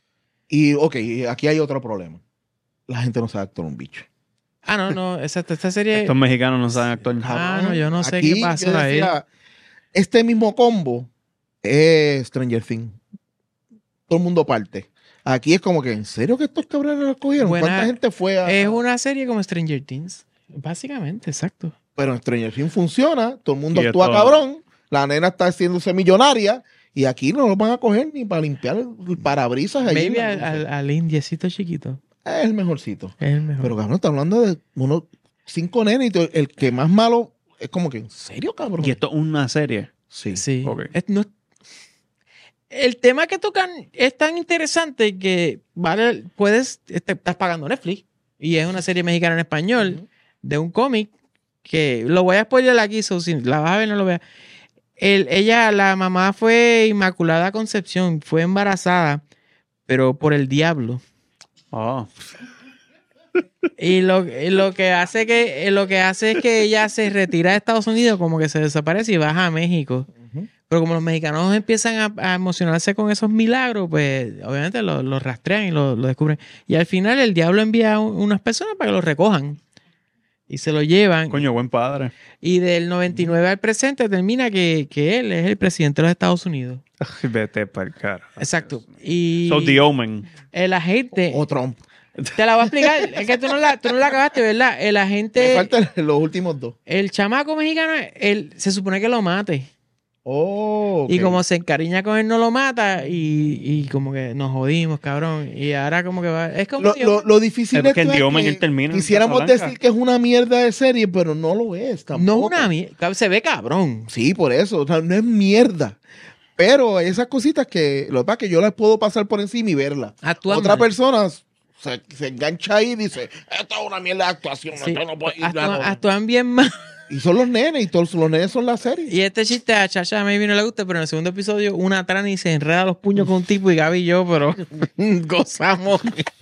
Y, ok, aquí hay otro problema. La gente no sabe actuar un bicho. Ah, no, no. Exacto. Esta serie... Estos mexicanos no saben actuar. Ah, no, yo no sé Aquí qué pasó yo ahí. decía, este mismo combo es Stranger Things. Todo el mundo parte. Aquí es como que, ¿en serio que estos cabrones los cogieron? Buena- ¿Cuánta gente fue a...? Es una serie como Stranger Things. Básicamente, exacto. Pero en Stranger Things funciona, todo el mundo Y actúa esto- cabrón, la nena está haciéndose millonaria y aquí no lo van a coger ni para limpiar el parabrisas. allí en Maybe la al, luz. al, al indiecito chiquito. Es el mejorcito. Es el mejor. Pero cabrón, está hablando de unos cinco nenes y to- el que más malo es como que, ¿en serio, cabrón? Y esto es una serie. Sí. sí. Ok. Es- no- el tema que tocan es tan interesante que vale, puedes, este, estás pagando Netflix y es una serie mexicana en español Ujú. de un cómic que lo voy a spoiler aquí, so, si la vas a ver no lo veas. El- ella, la mamá fue Inmaculada Concepción, fue embarazada, pero por el diablo. Oh. Y lo, y lo que hace que lo que hace es que ella se retira de Estados Unidos, como que se desaparece y baja a México. Ujú. Pero como los mexicanos empiezan a, a emocionarse con esos milagros, pues obviamente lo, lo rastrean y lo, lo descubren. Y al final el diablo envía a un- unas personas para que lo recojan. Y se lo llevan. Coño, buen padre. Y del noventa y nueve al presente termina que, que él es el presidente de los Estados Unidos. Ay, vete para el cara. Exacto. Y So, The Omen. el agente... O Trump. Te la voy a explicar. Es que tú no la, tú no la acabaste, ¿verdad? El Me agente... faltan los últimos dos. El chamaco mexicano, él se supone que lo mate. Oh, ok. Y como se encariña con él, no lo mata. Y, y como que nos jodimos, cabrón. Y ahora como que va... Es como... Lo, Dios. lo, lo difícil Es de que esto el es Diomen, que él termina en quisiéramos Casablanca. decir que es una mierda de serie, pero no lo es tampoco. no es una mierda. Se ve cabrón. Sí, por eso. O sea, no es mierda. Pero esas cositas que, lo que pasa es que yo las puedo pasar por encima y verlas. Actúa Otra mal. persona se, se engancha ahí y dice, esto es una mierda de actuación. Sí. esto no puede ir". Actúan, No. actúan bien mal. Y son los nenes, y todos los nenes son la serie. Y este chiste a Chacha maybe no le gusta, pero en el segundo episodio una trani se enreda los puños con un tipo y Gaby y yo, pero gozamos.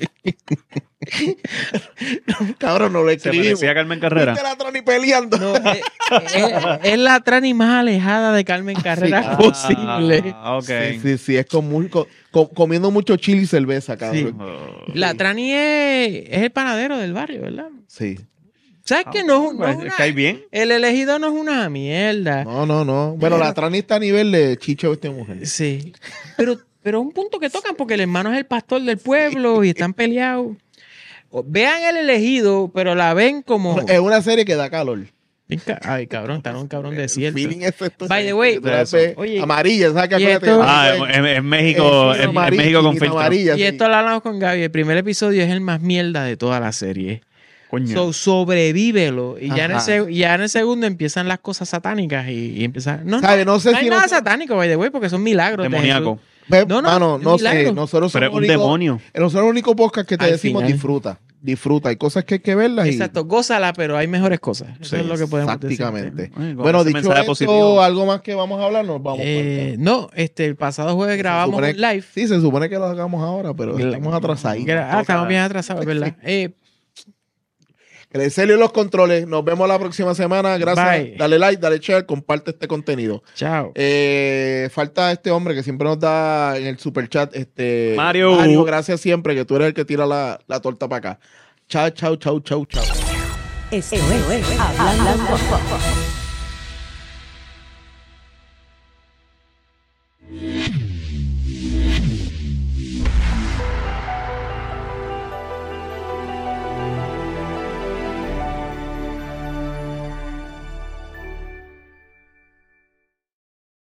Cabrón, no lo Se escribimos. parecía a Carmen Carrera. ¿Viste la Trani peleando? No, es, es- es la trani más alejada de Carmen Carrera Ah, posible. Ah, ok. Sí, sí, sí, es con muy- co- co- comiendo mucho chili y cerveza, cabrón. Oh. La trani es, es el panadero del barrio, ¿verdad? Sí. ¿Sabes que no, no Pues, es una- cae bien. el elegido no es una mierda? No, no, no. Bueno, la Trani está a nivel de Chicho Bestia Mujer. Sí. Pero, pero es un punto que tocan porque el hermano es el pastor del pueblo y están peleados. O- Vean el elegido, pero la ven como... Es una serie que da calor. Ay, cabrón, está en un cabrón El desierto. feeling es esto. By the way, Tú la ves oye, amarilla, ¿sabes qué? y Acuérdate, esto- Ah, amarilla, en, en México, eh, en, en amarilla, México con chinita filtro. amarilla, Y sí. esto lo hablamos con Gaby. El primer episodio es el más mierda de toda la serie. Coño. So, sobrevívelo. Y ya en, el Ajá. seg- ya en el segundo empiezan las cosas satánicas y, y empiezan. No, no, ¿Sabe? No sé no hay si nada nosotros- satánico, by the way, porque son milagros. de Demoníaco. Jesús. Ve, No, no, mano, es no un sé. milagro. Nosotros Pero es somos un el único- demonio. Nosotros somos el único podcast que te Al decimos final. disfruta. Disfruta. Hay cosas que hay que verlas. y- Exacto, gózala, pero hay mejores cosas. Eso Sí, es lo que podemos decir. Exactamente. Ay, con Bueno, ese dicho mensaje esto, positivo. algo más que vamos a hablar, nos vamos. Eh, no, este, el pasado jueves grabamos supone- un live. Sí, se supone que lo hagamos ahora, pero estamos atrasados. Gra- Ah, estamos bien atrasados, ¿verdad? Eh, Crecelio en los controles. Nos vemos la próxima semana. Gracias. Bye. Dale like, dale share, comparte este contenido. chao. Eh, falta este hombre que siempre nos da en el super chat. Este, Mario. Mario, gracias siempre, que tú eres el que tira la, la torta para acá. Chao, chao, chao, chao, chao. Esto es Hablando Pop.